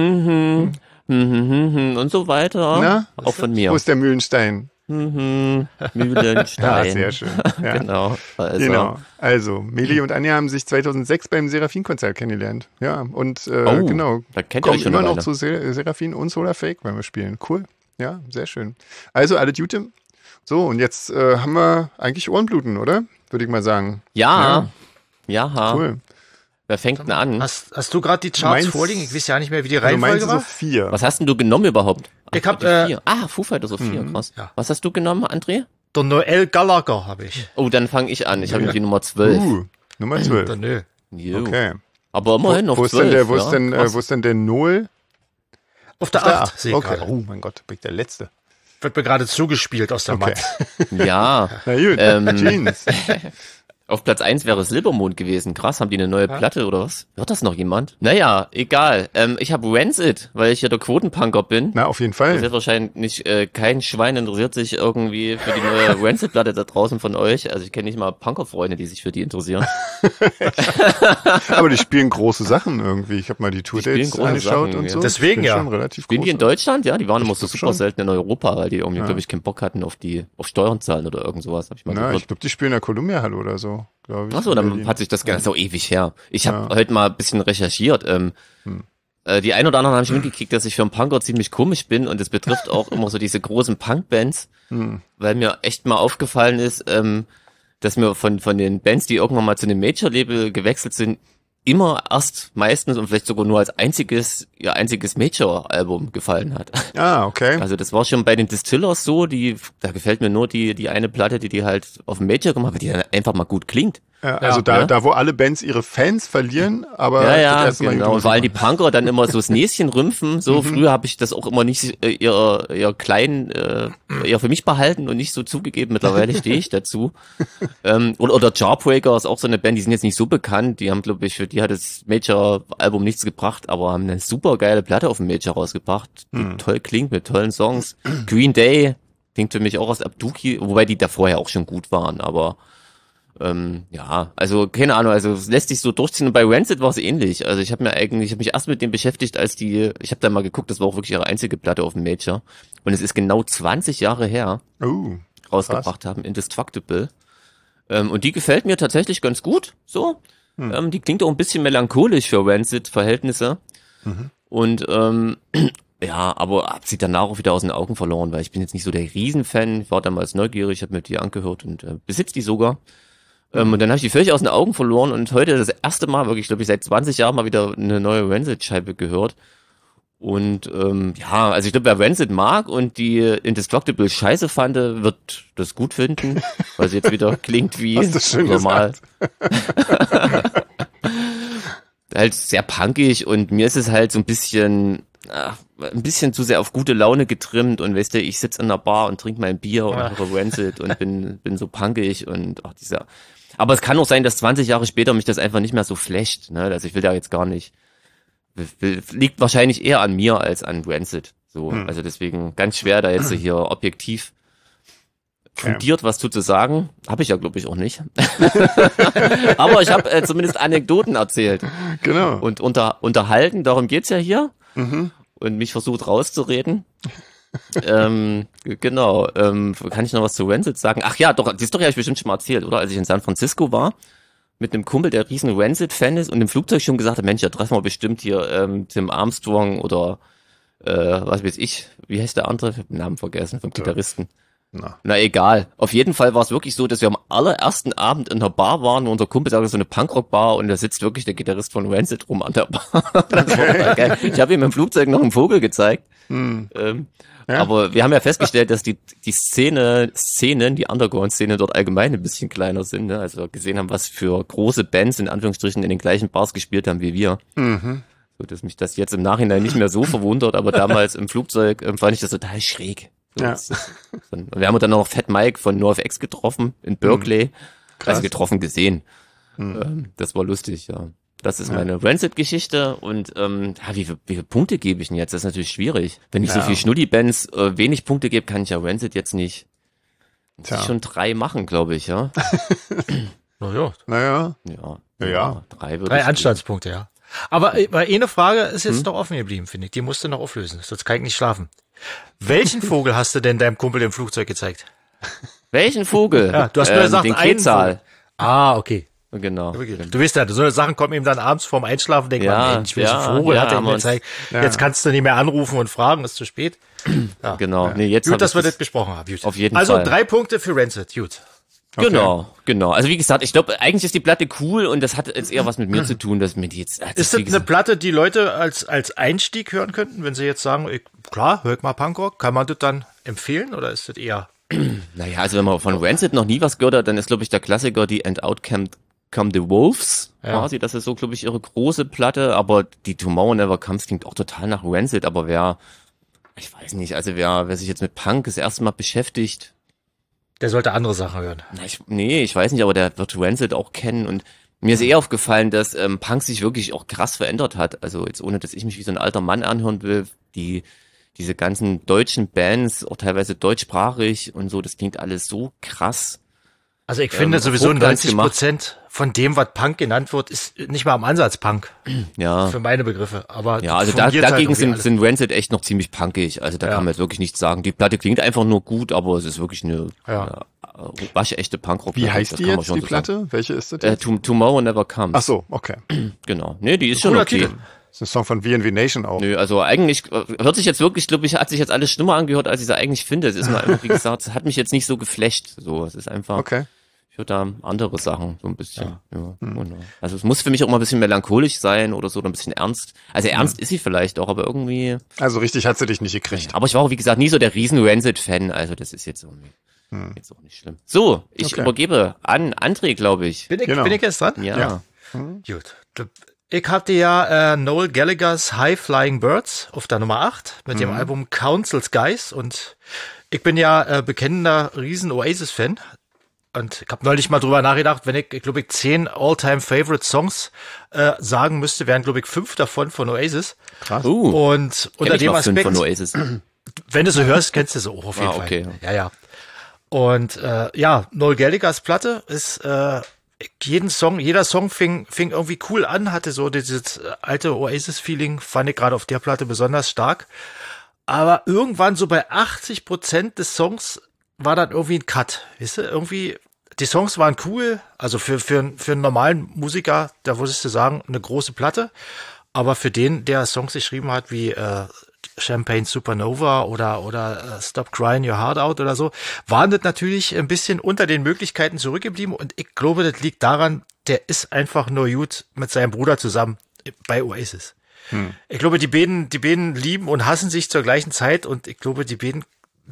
Und so weiter. Na? Auch von mir. Wo ist der Mühlenstein? Mühlenstein. Ja, sehr schön. Ja. Genau. Also, Meli und Anja haben sich 2006 beim Seraphin-Konzert kennengelernt. Ja, und genau. Da kennt ihr euch Kommen schon immer eine noch Weile. zu Seraphin und Solarfake, wenn wir spielen. Cool. Ja, sehr schön. Also, alle Gute. So, und jetzt haben wir eigentlich Ohrenbluten, oder? Würde ich mal sagen. Ja. Cool. Wer fängt denn an? Hast du gerade die Charts vorliegen? Ich weiß ja nicht mehr, wie die Also Reihenfolge meinst du so war. 4? Was hast denn du genommen überhaupt? Ich hab, die 4. Foo Fighters auf 4, krass. Ja. Was hast du genommen, André? Der Noel Gallagher habe ich. Oh, dann fange ich an. Ich habe die Nummer 12. Nummer 12. Der Nö. Jo. Okay. Aber immerhin noch Wo ist 12. wo ist denn der Noel? Auf der 8 sehe ich Okay. gerade. Oh mein Gott, bin ich der Letzte. Wird mir gerade zugespielt aus der Okay. Matt. Ja. Na gut, Jeans. Auf Platz 1 wäre Silbermond gewesen. Krass, haben die eine neue Platte oder was? Hört das noch jemand? Naja, egal. Ich habe Rancid, weil ich ja der Quotenpunker bin. Na, auf jeden Das Fall. wird wahrscheinlich kein Schwein interessiert sich irgendwie für die neue Rancid-Platte da draußen von euch. Also ich kenne nicht mal Punker-Freunde, die sich für die interessieren. Aber die spielen große Sachen irgendwie. Ich habe mal die Tour-Dates große angeschaut Sachen, und ja. so. Deswegen Die spielen ja. schon relativ Spielen die in große. Deutschland? Ja, die waren immer so glaub super schon. selten in Europa, weil die irgendwie, glaube ich, keinen Bock hatten auf Steuern zahlen oder irgend sowas. Hab ich mal Na, gehört. ich glaube, die spielen in der Columbia-Halle oder so, glaube ich. Achso, in dann Berlin. hat sich das Ganze so ewig her. Ich habe heute mal ein bisschen recherchiert. Die ein oder anderen haben schon mitgekriegt, dass ich für einen Punker ziemlich komisch bin und es betrifft auch immer so diese großen Punkbands, weil mir echt mal aufgefallen ist, dass mir von den Bands, die irgendwann mal zu einem Major-Label gewechselt sind, immer erst meistens und vielleicht sogar nur als ihr einziges Major-Album gefallen hat. Ah, okay. Also das war schon bei den Distillers so, da gefällt mir nur die eine Platte, die halt auf dem Major gemacht wird, die dann einfach mal gut klingt. Ja, also da, wo alle Bands ihre Fans verlieren, aber das Ja, erste Mal genau. gut Und vor allem die Musik Punker dann immer so das Näschen rümpfen. So früher habe ich das auch immer nicht eher klein, eher für mich behalten und nicht so zugegeben. Mittlerweile stehe ich dazu. Oder Jawbreaker ist auch so eine Band, die sind jetzt nicht so bekannt. Die haben, glaube ich, für die hat das Major-Album nichts gebracht, aber haben eine super geile Platte auf dem Major rausgebracht, die toll klingt mit tollen Songs. Green Day klingt für mich auch aus Abduki, wobei die da vorher auch schon gut waren, aber ja, also keine Ahnung, also es lässt sich so durchziehen und bei Rancid war es ähnlich. Also ich habe mich erst mit dem beschäftigt, ich habe da mal geguckt, das war auch wirklich ihre einzige Platte auf dem Major und es ist genau 20 Jahre her, rausgebracht haben, Indestructible. Und die gefällt mir tatsächlich ganz gut, so. Die klingt auch ein bisschen melancholisch für Rancid-Verhältnisse. Und ja, aber hab sie danach auch wieder aus den Augen verloren, weil ich bin jetzt nicht so der Riesenfan. Ich war damals neugierig, habe mir die angehört und besitze die sogar. Und dann habe ich die völlig aus den Augen verloren und heute das erste Mal, wirklich, glaube ich, seit 20 Jahren mal wieder eine neue Rancid-Scheibe gehört. Und ja, also ich glaube, wer Rancid mag und die Indestructible scheiße fand, wird das gut finden, weil sie jetzt wieder klingt wie Hast du schön normal. halt sehr punkig und mir ist es halt so ein bisschen zu sehr auf gute Laune getrimmt und weißt du, ich sitze in einer Bar und trinke mein Bier und höre Rancid und bin so punkig und aber es kann auch sein, dass 20 Jahre später mich das einfach nicht mehr so flasht, ne? Also ich will da jetzt gar nicht, liegt wahrscheinlich eher an mir als an Rancid, so, also deswegen ganz schwer da jetzt so hier objektiv fundiert was zu sagen, habe ich ja glaube ich auch nicht. Aber ich habe zumindest Anekdoten erzählt. Genau. Und unterhalten, darum geht's ja hier. Und mich versucht rauszureden. Genau. Kann ich noch was zu Rancid sagen? Ach ja, doch, die Story habe ich bestimmt schon mal erzählt, oder? Als ich in San Francisco war, mit einem Kumpel, der riesen Rancid-Fan ist und im Flugzeug schon gesagt hat, Mensch, da treffen wir bestimmt hier Tim Armstrong oder was weiß ich, wie heißt der andere? Ich hab den Namen vergessen, vom Gitarristen. Na egal. Auf jeden Fall war es wirklich so, dass wir am allerersten Abend in der Bar waren, wo unser Kumpel sagt, so eine Punkrock-Bar und da sitzt wirklich der Gitarrist von Rancid rum an der Bar. Das war total geil. Ich habe ihm im Flugzeug noch einen Vogel gezeigt. Aber wir haben ja festgestellt, dass die Szenen, die Underground-Szene dort allgemein ein bisschen kleiner sind. Ne? Also gesehen haben, was für große Bands in Anführungsstrichen in den gleichen Bars gespielt haben wie wir. So, dass mich das jetzt im Nachhinein nicht mehr so verwundert, aber damals im Flugzeug fand ich das total schräg. So, Ja. Und wir haben dann noch Fat Mike von NoFX getroffen in Berkeley. Also gesehen. Das war lustig, ja. Das ist meine Rancid-Geschichte und wie viele Punkte gebe ich denn jetzt? Das ist natürlich schwierig. Wenn ich so viel Schnulli-Bands wenig Punkte gebe, kann ich ja Rancid jetzt nicht schon 3 machen, glaube ich, ja. Naja. Ja. 3 Anstandspunkte, ja. Aber eine Frage ist jetzt noch offen geblieben, finde ich. Die musst du noch auflösen, sonst kann ich nicht schlafen. Welchen Vogel hast du denn deinem Kumpel im Flugzeug gezeigt? Welchen Vogel? Ja, du hast nur gesagt, den einen Quetzal. Vogel. Ah, okay. Genau. Du weißt ja, so eine Sachen kommen ihm dann abends vorm Einschlafen, denkt man, Mensch, welchen Vogel hat er mir gezeigt? Jetzt kannst du nicht mehr anrufen und fragen, ist zu spät. Ja. Genau. Nee, jetzt gut, dass wir das besprochen haben. Gut. Auf jeden Fall. Also 3 Punkte für Rancid, gut. Okay. Genau. Also wie gesagt, ich glaube, eigentlich ist die Platte cool und das hat jetzt eher was mit mir zu tun, dass mir die jetzt... Ist das eine Platte, die Leute als Einstieg hören könnten, wenn sie jetzt sagen, klar, hör ich mal Punkrock, kann man das dann empfehlen oder ist das eher... Naja, also wenn man von Rancid noch nie was gehört hat, dann ist, glaube ich, der Klassiker die And Out Come the Wolves, quasi. Das ist so, glaube ich, ihre große Platte, aber die Tomorrow Never Comes klingt auch total nach Rancid, aber ich weiß nicht, also wer sich jetzt mit Punk das erste Mal beschäftigt, der sollte andere Sachen hören. Ich weiß nicht, aber der wird Rancid auch kennen und mir ist aufgefallen, dass Punk sich wirklich auch krass verändert hat. Also jetzt ohne, dass ich mich wie so ein alter Mann anhören will, diese ganzen deutschen Bands, auch teilweise deutschsprachig und so, das klingt alles so krass. Also ich finde sowieso 90% von dem, was Punk genannt wird, ist nicht mal am Ansatz Punk. Ja. Für meine Begriffe. Aber ja, also dagegen sind Rancid echt noch ziemlich punkig. Also da kann man jetzt wirklich nichts sagen. Die Platte klingt einfach nur gut, aber es ist wirklich eine waschechte Punkrock. Wie heißt die jetzt, die Platte? Sagen. Welche ist das jetzt? Tomorrow Never Comes. Ach so, okay. Genau. Nee, die ist schon okay. Titel. Das ist ein Song von VNV Nation auch. Nö, also eigentlich hört sich jetzt wirklich, glaube ich, hat sich jetzt alles schlimmer angehört, als ich es eigentlich finde. Es ist nur einfach, wie gesagt, es hat mich jetzt nicht so geflasht. So, es ist einfach... Okay. Ich höre da andere Sachen so ein bisschen. Ja. Genau. Also es muss für mich auch mal ein bisschen melancholisch sein oder so, oder ein bisschen ernst. Also ernst ist sie vielleicht auch, aber irgendwie... Also richtig hat sie dich nicht gekriegt. Aber ich war auch, wie gesagt, nie so der riesen Rancid-Fan, also das ist jetzt irgendwie jetzt auch nicht schlimm. So, ich übergebe an André, glaube ich. Bin ich jetzt dran? Ja. Gut. Ich hatte ja Noel Gallaghers High Flying Birds auf der Nummer 8 mit dem Album Council Skies und ich bin ja bekennender riesen Oasis-Fan. Und ich habe neulich mal drüber nachgedacht, wenn ich glaube 10 All-Time-Favorite-Songs sagen müsste, wären, glaube ich, 5 davon von Oasis. Krass. Und unter dem Aspekt, von Oasis. Wenn du so hörst, kennst du so auf jeden Fall. Okay. Ja. Und Noel Gallaghers Platte ist jeder Song fing irgendwie cool an, hatte so dieses alte Oasis-Feeling, fand ich gerade auf der Platte besonders stark. Aber irgendwann so bei 80% des Songs war dann irgendwie ein Cut, weißt du, irgendwie, die Songs waren cool, also für einen normalen Musiker, da würdest du sagen, eine große Platte, aber für den, der Songs geschrieben hat, wie Champagne Supernova oder Stop Crying Your Heart Out oder so, waren das natürlich ein bisschen unter den Möglichkeiten zurückgeblieben und ich glaube, das liegt daran, der ist einfach nur gut mit seinem Bruder zusammen bei Oasis. Ich glaube, die beiden lieben und hassen sich zur gleichen Zeit und ich glaube, die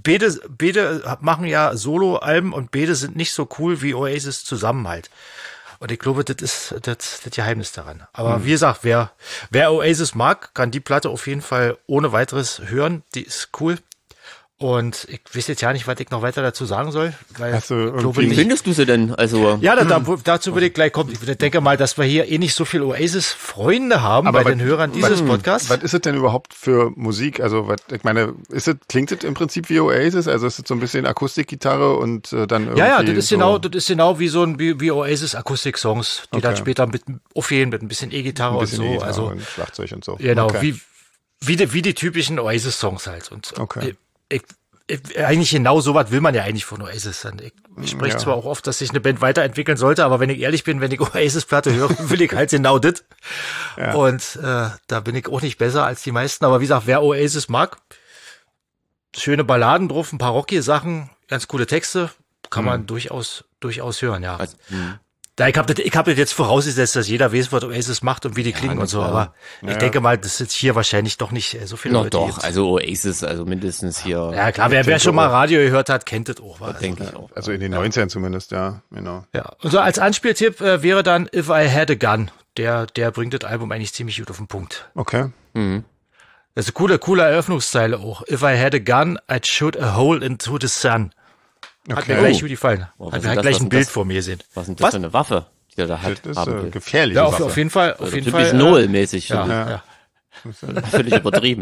beide machen ja Solo-Alben und beide sind nicht so cool wie Oasis zusammen halt. Und ich glaube, das ist das Geheimnis daran. Aber wie gesagt, wer Oasis mag, kann die Platte auf jeden Fall ohne weiteres hören. Die ist cool. Und ich weiß jetzt ja nicht, was ich noch weiter dazu sagen soll. Weil Wie findest du sie denn? Also ja, dazu würde ich gleich kommen. Ich denke mal, dass wir hier nicht so viel Oasis-Freunde haben bei den Hörern dieses Podcasts. Was ist es denn überhaupt für Musik? Also, ich meine, klingt es im Prinzip wie Oasis? Also, ist es so ein bisschen Akustikgitarre und dann irgendwie Ja, das ist genau wie Oasis Akustik-Songs, die dann später mit ein bisschen E-Gitarre und so. E-Gitarre also und Schlagzeug und so. Genau, wie die typischen Oasis-Songs halt. Und eigentlich genau sowas will man ja eigentlich von Oasis. Ich spreche zwar auch oft, dass sich eine Band weiterentwickeln sollte, aber wenn ich ehrlich bin, wenn ich Oasis-Platte höre, will ich halt genau das. Ja. Und da bin ich auch nicht besser als die meisten. Aber wie gesagt, wer Oasis mag, schöne Balladen drauf, ein paar rockige Sachen, ganz coole Texte, kann man durchaus hören, ja. Also, ich hab das jetzt vorausgesetzt, dass jeder weiß, was Oasis macht und wie die klingen und so, aber ich denke mal, das ist hier wahrscheinlich doch nicht so viele Leute. Doch, also Oasis, also mindestens hier. Ja klar, wer schon mal Radio gehört hat, kennt das auch. Das denke ich auch. Also in den 90ern zumindest, ja, genau. Ja, und so als Anspieltipp wäre dann If I Had a Gun. Der bringt das Album eigentlich ziemlich gut auf den Punkt. Okay. Mhm. Das ist eine coole Eröffnungszeile auch. If I had a gun, I'd shoot a hole into the sun. Hat mir gleich gut gefallen. Hat gleich ein Bild vor mir gesehen. Was ist das für eine Waffe, die er da hat? Das ist gefährlich. Ja, auf jeden Fall. Typisch Noel-mäßig. Ja. Völlig übertrieben.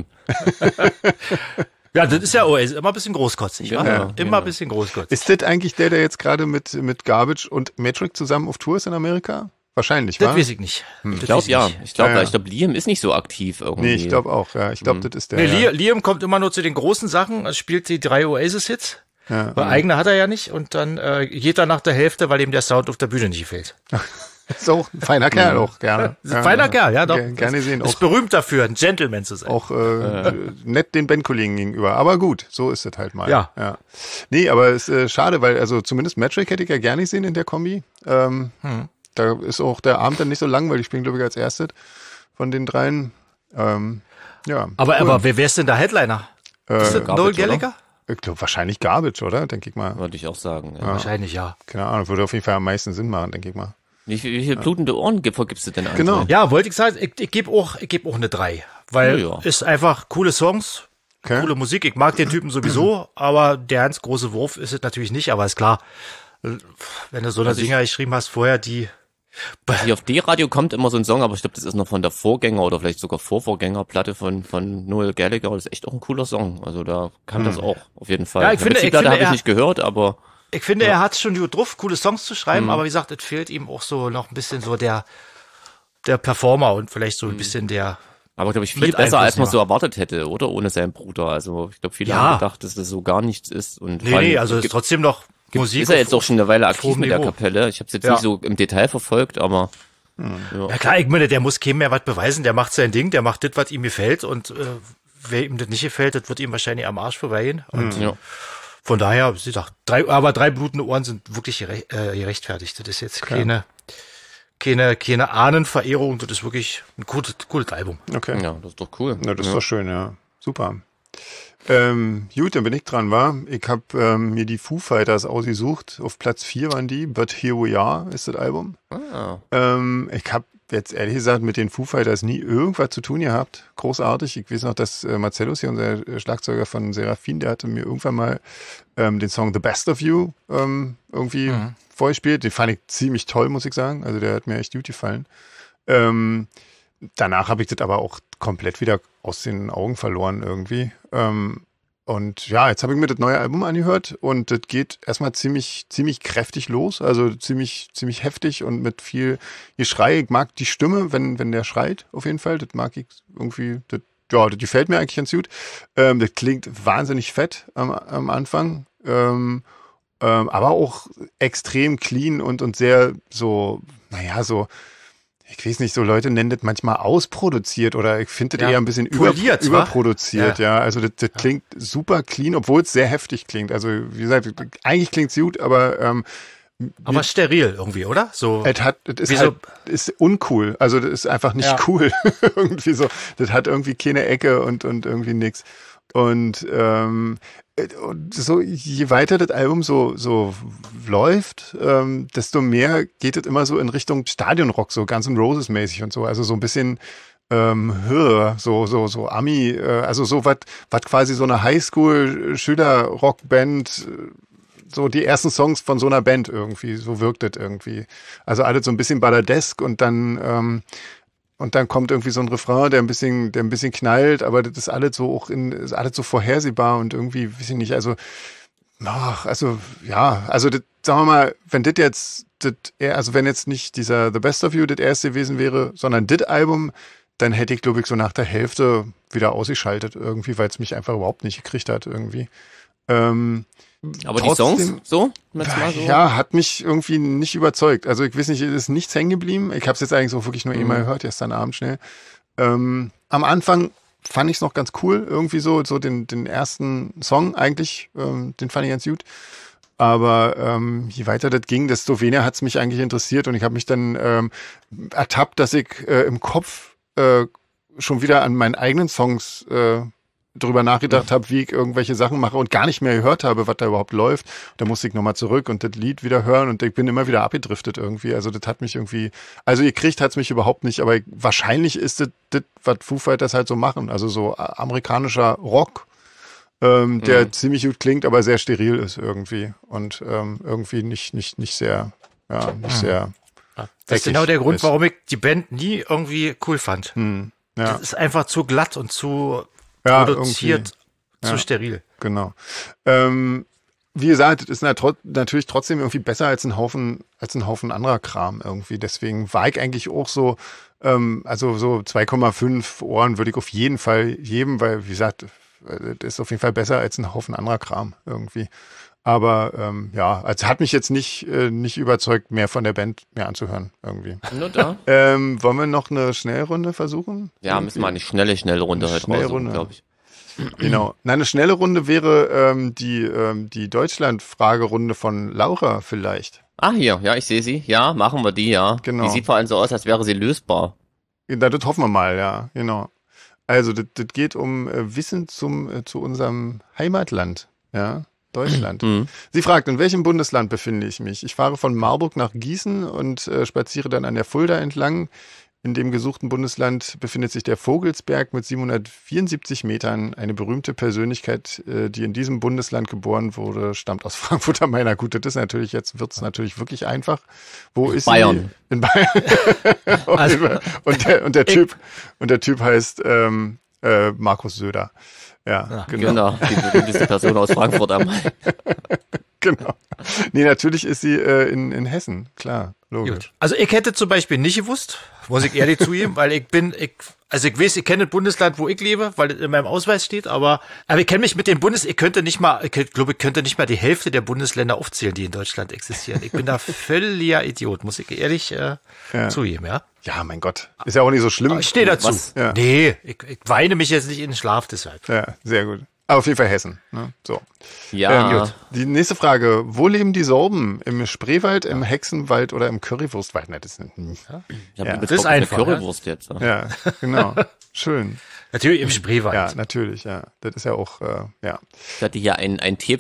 Ja, das ist ja Oasis. Immer ein bisschen großkotzig, wa? Ja, Immer ein bisschen großkotzig. Ist das eigentlich der jetzt gerade mit Garbage und Metric zusammen auf Tour ist in Amerika? Wahrscheinlich, das weiß ich nicht. Ich glaube, ja. Ich glaube, Liam ist nicht so aktiv irgendwie. Nee, ich glaube auch, ja. Ich glaube, das ist der. Nee, Liam kommt immer nur zu den großen Sachen, er spielt die 3 Oasis-Hits. Ja. Weil eigene hat er ja nicht und dann geht er nach der Hälfte, weil ihm der Sound auf der Bühne nicht gefällt. Ist auch ein feiner Kerl auch, gerne. Feiner Kerl, ja doch. Gerne sehen. Ist berühmt dafür, ein Gentleman zu sein. Auch nett den Bandkollegen gegenüber. Aber gut, so ist es halt mal. Ja. Nee, aber es ist schade, weil also zumindest Metric hätte ich ja gerne gesehen in der Kombi. Da ist auch der Abend dann nicht so lang, weil die spielen, glaube ich, als erstes von den dreien. Ja. Aber wer ist denn der Headliner? Ist das Noel Gallagher? Ich glaube, wahrscheinlich Garbage, oder? Denke ich mal. Würde ich auch sagen. Ja. Wahrscheinlich, ja. Keine Ahnung, würde auf jeden Fall am meisten Sinn machen, denke ich mal. Wie viele blutende Ohren gibst du denn eigentlich? Genau. Ja, wollte ich sagen, ich gebe auch eine 3. Weil ist einfach coole Songs, coole Musik. Ich mag den Typen sowieso, aber der ganz große Wurf ist es natürlich nicht. Aber ist klar, wenn du so eine Dinger geschrieben hast vorher, die... Hier auf D-Radio kommt immer so ein Song, aber ich glaube, das ist noch von der Vorgänger oder vielleicht sogar Vorvorgängerplatte von Noel Gallagher. Das ist echt auch ein cooler Song. Also da kann das auch auf jeden Fall. Ja, ich finde, habe ich nicht gehört, aber ich finde, er hat schon gut drauf, coole Songs zu schreiben, aber wie gesagt, es fehlt ihm auch so noch ein bisschen so der Performer und vielleicht so ein bisschen der. Aber glaube ich viel besser, als man so erwartet hätte, oder? Ohne seinen Bruder. Also ich glaube, viele haben gedacht, dass das so gar nichts ist. Und nee, also es ist trotzdem noch Musik. Ist er jetzt auch schon eine Weile aktiv mit der Kapelle? Ich habe es jetzt nicht so im Detail verfolgt, aber ja klar, ich meine, der muss keinem mehr was beweisen, der macht sein Ding, der macht das, was ihm gefällt und wer ihm das nicht gefällt, das wird ihm wahrscheinlich am Arsch vorbeigehen. Und von daher, wie gesagt, 3 blutende Ohren sind wirklich gerechtfertigt. Das ist jetzt keine Ahnenverehrung, das ist wirklich ein cooles Album. Okay. Ja, das ist doch cool. Ja, das ist doch schön, ja. Super. Gut, dann bin ich dran, war. Ich habe mir die Foo Fighters ausgesucht. Auf Platz 4 waren die. But Here We Are ist das Album. Ich habe jetzt ehrlich gesagt mit den Foo Fighters nie irgendwas zu tun gehabt. Großartig. Ich weiß noch, dass Marcellus hier, unser Schlagzeuger von Seraphin, der hatte mir irgendwann mal den Song The Best of You irgendwie vorgespielt. Den fand ich ziemlich toll, muss ich sagen. Also der hat mir echt gut gefallen. Danach habe ich das aber auch komplett wieder aus den Augen verloren irgendwie. Und ja, jetzt habe ich mir das neue Album angehört und das geht erstmal ziemlich kräftig los, also ziemlich heftig und mit viel Geschrei. Ich mag die Stimme, wenn der schreit, auf jeden Fall. Das mag ich irgendwie, das gefällt mir eigentlich ganz gut. Das klingt wahnsinnig fett am Anfang, aber auch extrem clean und sehr so, ich weiß nicht, so Leute nennen das manchmal ausproduziert oder ich finde das eher ein bisschen überproduziert, ja. Also das klingt super clean, obwohl es sehr heftig klingt. Also wie gesagt, eigentlich klingt es gut, aber steril irgendwie, oder? So. Es ist uncool. Also das ist einfach nicht cool. Irgendwie so. Das hat irgendwie keine Ecke und irgendwie nix. Und so, je weiter das Album so läuft, desto mehr geht es immer so in Richtung Stadionrock, so Guns N' Roses mäßig und so. Also so ein bisschen so Ami, also so was quasi so eine Highschool-Schüler-Rock-Band, so die ersten Songs von so einer Band irgendwie, so wirkt das irgendwie. Also alles so ein bisschen balladesk und dann kommt irgendwie so ein Refrain, der ein bisschen knallt, aber das ist alles so ist alles so vorhersehbar und irgendwie, weiß ich nicht, also das, sagen wir mal, wenn das jetzt, also wenn jetzt nicht dieser The Best of You das erste gewesen wäre, sondern das Album, dann hätte ich, glaube ich, so nach der Hälfte wieder ausgeschaltet irgendwie, weil es mich einfach überhaupt nicht gekriegt hat irgendwie. Aber die Songs, so? Ja, hat mich irgendwie nicht überzeugt. Also ich weiß nicht, es ist nichts hängen geblieben. Ich habe es jetzt eigentlich so wirklich nur einmal gehört, gestern Abend schnell. Am Anfang fand ich es noch ganz cool, irgendwie so den ersten Song eigentlich, den fand ich ganz gut. Aber je weiter das ging, desto weniger hat es mich eigentlich interessiert und ich habe mich dann ertappt, dass ich im Kopf schon wieder an meinen eigenen Songs drüber nachgedacht habe, wie ich irgendwelche Sachen mache und gar nicht mehr gehört habe, was da überhaupt läuft. Da musste ich nochmal zurück und das Lied wieder hören und ich bin immer wieder abgedriftet irgendwie. Also das hat mich irgendwie, also gekriegt hat es mich überhaupt nicht, aber wahrscheinlich ist das, was Foo Fighters halt so machen. Also so amerikanischer Rock, der ziemlich gut klingt, aber sehr steril ist irgendwie und irgendwie nicht sehr, sehr. Das ist genau der Grund, warum ich die Band nie irgendwie cool fand. Ja. Das ist einfach zu glatt und zu produziert, zu steril. Genau. Wie gesagt, es ist natürlich trotzdem irgendwie besser als ein Haufen anderer Kram irgendwie. Deswegen war ich eigentlich auch so, also so 2,5 Ohren würde ich auf jeden Fall geben, weil, wie gesagt, das ist auf jeden Fall besser als ein Haufen anderer Kram irgendwie. Aber also hat mich jetzt nicht überzeugt, mehr von der Band mehr anzuhören irgendwie. Nur da. Wollen wir noch eine Schnellrunde versuchen? Ja, irgendwie? Müssen wir eine schnelle Runde heute raussuchen, glaube ich. Genau. Na, eine schnelle Runde wäre die Deutschland-Fragerunde von Laura vielleicht. Ah, hier, ja, ich sehe sie. Ja, machen wir die, ja. Genau. Die sieht vor allem so aus, als wäre sie lösbar. Ja, das hoffen wir mal, ja, genau. Also, das geht um Wissen zu unserem Heimatland, ja. Deutschland. Sie fragt, in welchem Bundesland befinde ich mich? Ich fahre von Marburg nach Gießen und spaziere dann an der Fulda entlang. In dem gesuchten Bundesland befindet sich der Vogelsberg mit 774 Metern. Eine berühmte Persönlichkeit, die in diesem Bundesland geboren wurde, stammt aus Frankfurt am Main. Na gut, das ist natürlich, jetzt wird's natürlich wirklich einfach. Wo ist Bayern. Sie? In Bayern. und der Typ heißt Markus Söder. Ja, genau. Die berühmteste Person aus Frankfurt am Main. Genau. Nee, natürlich ist sie in Hessen, klar, logisch. Gut. Also ich hätte zum Beispiel nicht gewusst, muss ich ehrlich zugeben, weil ich kenne das Bundesland, wo ich lebe, weil es in meinem Ausweis steht, aber ich kenne mich mit den ich könnte nicht mal die Hälfte der Bundesländer aufzählen, die in Deutschland existieren. Ich bin da völliger Idiot, muss ich ehrlich zugeben, ja. Ja, mein Gott. Ist ja auch nicht so schlimm. Aber ich stehe dazu. Ja. Nee, ich weine mich jetzt nicht in den Schlaf deshalb. Ja, sehr gut. Aber auf jeden Fall Hessen. Ne? So. Ja. Gut. Die nächste Frage. Wo leben die Sorben? Im Spreewald, im Hexenwald oder im Currywurstwald? Na, das ist einfach, Currywurst jetzt. Ja, genau. Schön. Natürlich im Spreewald. Ja, natürlich, ja. Das ist ja auch, ja. Ich hatte hier ein Tape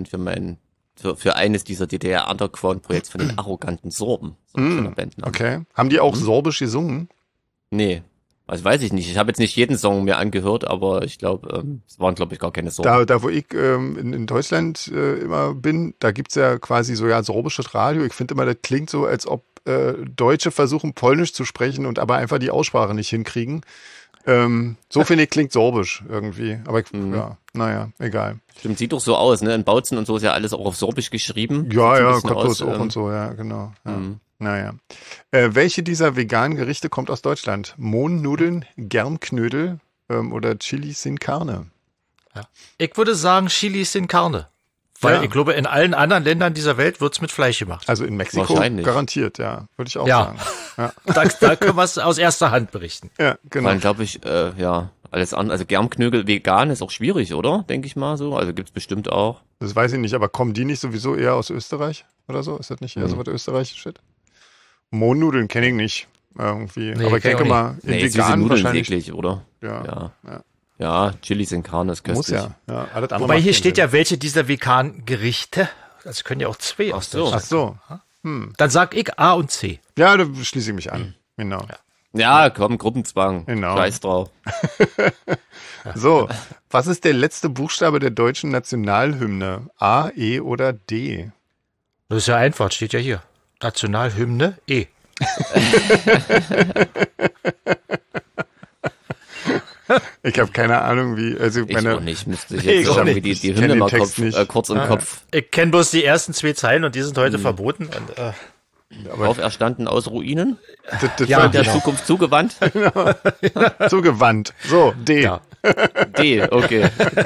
für eines dieser DDR-Underground-Projekts von den arroganten Sorben. So Okay. Haben die auch sorbisch gesungen? Nee. Also weiß ich nicht. Ich habe jetzt nicht jeden Song mir angehört, aber ich glaube, es waren, glaube ich, gar keine Sorben. Da wo ich in Deutschland immer bin, da gibt's ja quasi so sorbisches Radio. Ich finde immer, das klingt so, als ob Deutsche versuchen, Polnisch zu sprechen und aber einfach die Aussprache nicht hinkriegen. So finde ich, klingt sorbisch irgendwie. Aber naja, egal. Stimmt, sieht doch so aus, ne? In Bautzen und so ist ja alles auch auf Sorbisch geschrieben. Ja, Cottbus auch und so, ja, genau. Ja. Naja. Welche dieser veganen Gerichte kommt aus Deutschland? Mohnnudeln, Germknödel oder Chili sin Carne? Ja. Ich würde sagen Chili sin Carne. Weil ich glaube, in allen anderen Ländern dieser Welt wird's mit Fleisch gemacht. Also in Mexiko garantiert, ja. Würde ich auch sagen. Ja. Da können wir es aus erster Hand berichten. Ja, genau. Dann glaube ich, alles andere. Also Germknödel vegan ist auch schwierig, oder? Denke ich mal so. Also gibt's bestimmt auch. Das weiß ich nicht, aber kommen die nicht sowieso eher aus Österreich oder so? Ist das nicht eher so was österreichisches Shit? Mohnnudeln kenne ich nicht irgendwie. Nee, aber ich denke mal, in vegan Nudeln wahrscheinlich. Eklig, oder? Ja. Ja, Chilis in Carne ist Muss köstlich. ja. Alles andere Wobei macht hier keinen steht Sinn. ja, welche dieser veganen Gerichte. Das können ja auch zwei Ach so. Ach so. Dann sag ich A und C. Ja, da schließe ich mich an. Genau. Ja, komm, Gruppenzwang. Genau. Scheiß drauf. So, was ist der letzte Buchstabe der deutschen Nationalhymne? A, E oder D? Das ist ja einfach, steht ja hier. Nationalhymne E. Ich habe keine Ahnung, wie. Also Ich auch nicht. Müsste ich Nee, jetzt ich auch irgendwie nicht. die Ich kenn Hymne den mal Text nicht. kurz im Kopf Ich kenne bloß die ersten 2 Zeilen und die sind heute verboten. Und, auferstanden aus Ruinen. das Ja, war Der genau. Zukunft zugewandt. zugewandt. So, D. Ja. D, okay.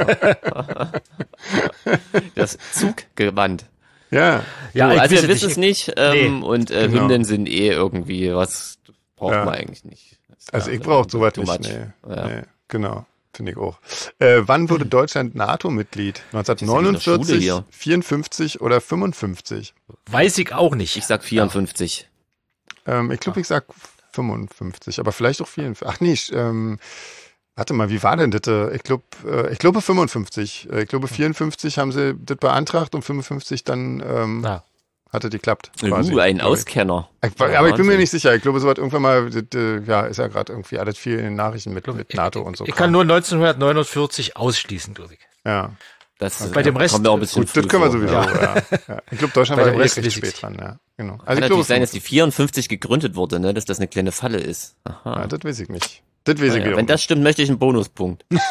Das Zuggewand. Ja. Ja, So, ich also wir weiß wissen es nicht. Und Genau. Hymnen sind irgendwie was braucht Ja. man eigentlich nicht. Also ich brauche sowas too nicht. much. Nee. Ja. Nee. Genau. Finde ich auch. Wann wurde Deutschland NATO-Mitglied? Das ist in der Schule 1949, hier. 54 oder 55? weiß ich auch nicht. Ich sag 54. Ich glaube, ich sag 55, aber vielleicht auch 54. Ach nee, warte mal, wie war denn das? Ich glaube 55. Ich glaube 54 haben sie das beantragt und 55 dann Ja. hatte die geklappt. Quasi, Ein glaub ich. Auskenner. Aber ich bin mir Wahnsinn. nicht sicher. Ich glaube, so hat irgendwann mal, ja, ist ja gerade irgendwie alles viel in den Nachrichten mit NATO und so. Ich kann nur 1949 ausschließen, glaube ich. Ja. Das Bei dem Rest- kommt mir auch ein bisschen Gut, das früh können wir vor. sowieso. Ja. Ja. Ich glaube, Deutschland Bei war dem da Rest recht weiß ich spät dran. Ja, genau. Kann Also ich natürlich glaube, sein, dass die 54 gegründet wurde, ne? Dass das eine kleine Falle ist. Aha. ja, das weiß ich nicht. Das weiß ich Ja, wiederum wenn das stimmt, möchte ich einen Bonuspunkt. nicht.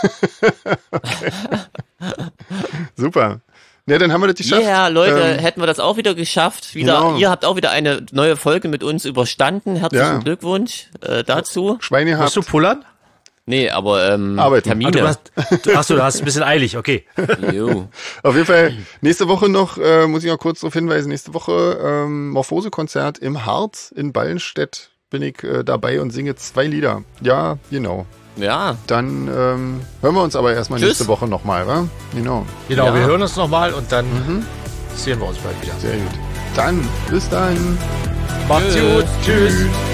Super. Ja, dann haben wir das geschafft. Ja, Leute, hätten wir das auch wieder geschafft. Genau. Ihr habt auch wieder eine neue Folge mit uns überstanden. Herzlichen Ja. Glückwunsch dazu. Schweine Musst habt. du pullern? Nee, aber Arbeiten. Ah, Termine. du hast ein bisschen eilig, okay. Jo. Auf jeden Fall nächste Woche noch, muss ich noch kurz darauf hinweisen, nächste Woche Morphose-Konzert im Harz in Ballenstedt bin ich dabei und singe 2 Lieder. Ja, genau. Ja, Dann hören wir uns aber erstmal Tschüss. nächste Woche nochmal, wa? Genau. Genau, Ja. wir hören uns nochmal und dann sehen wir uns bald wieder. Sehr gut. Dann, bis dann. Macht's gut. Tschüss.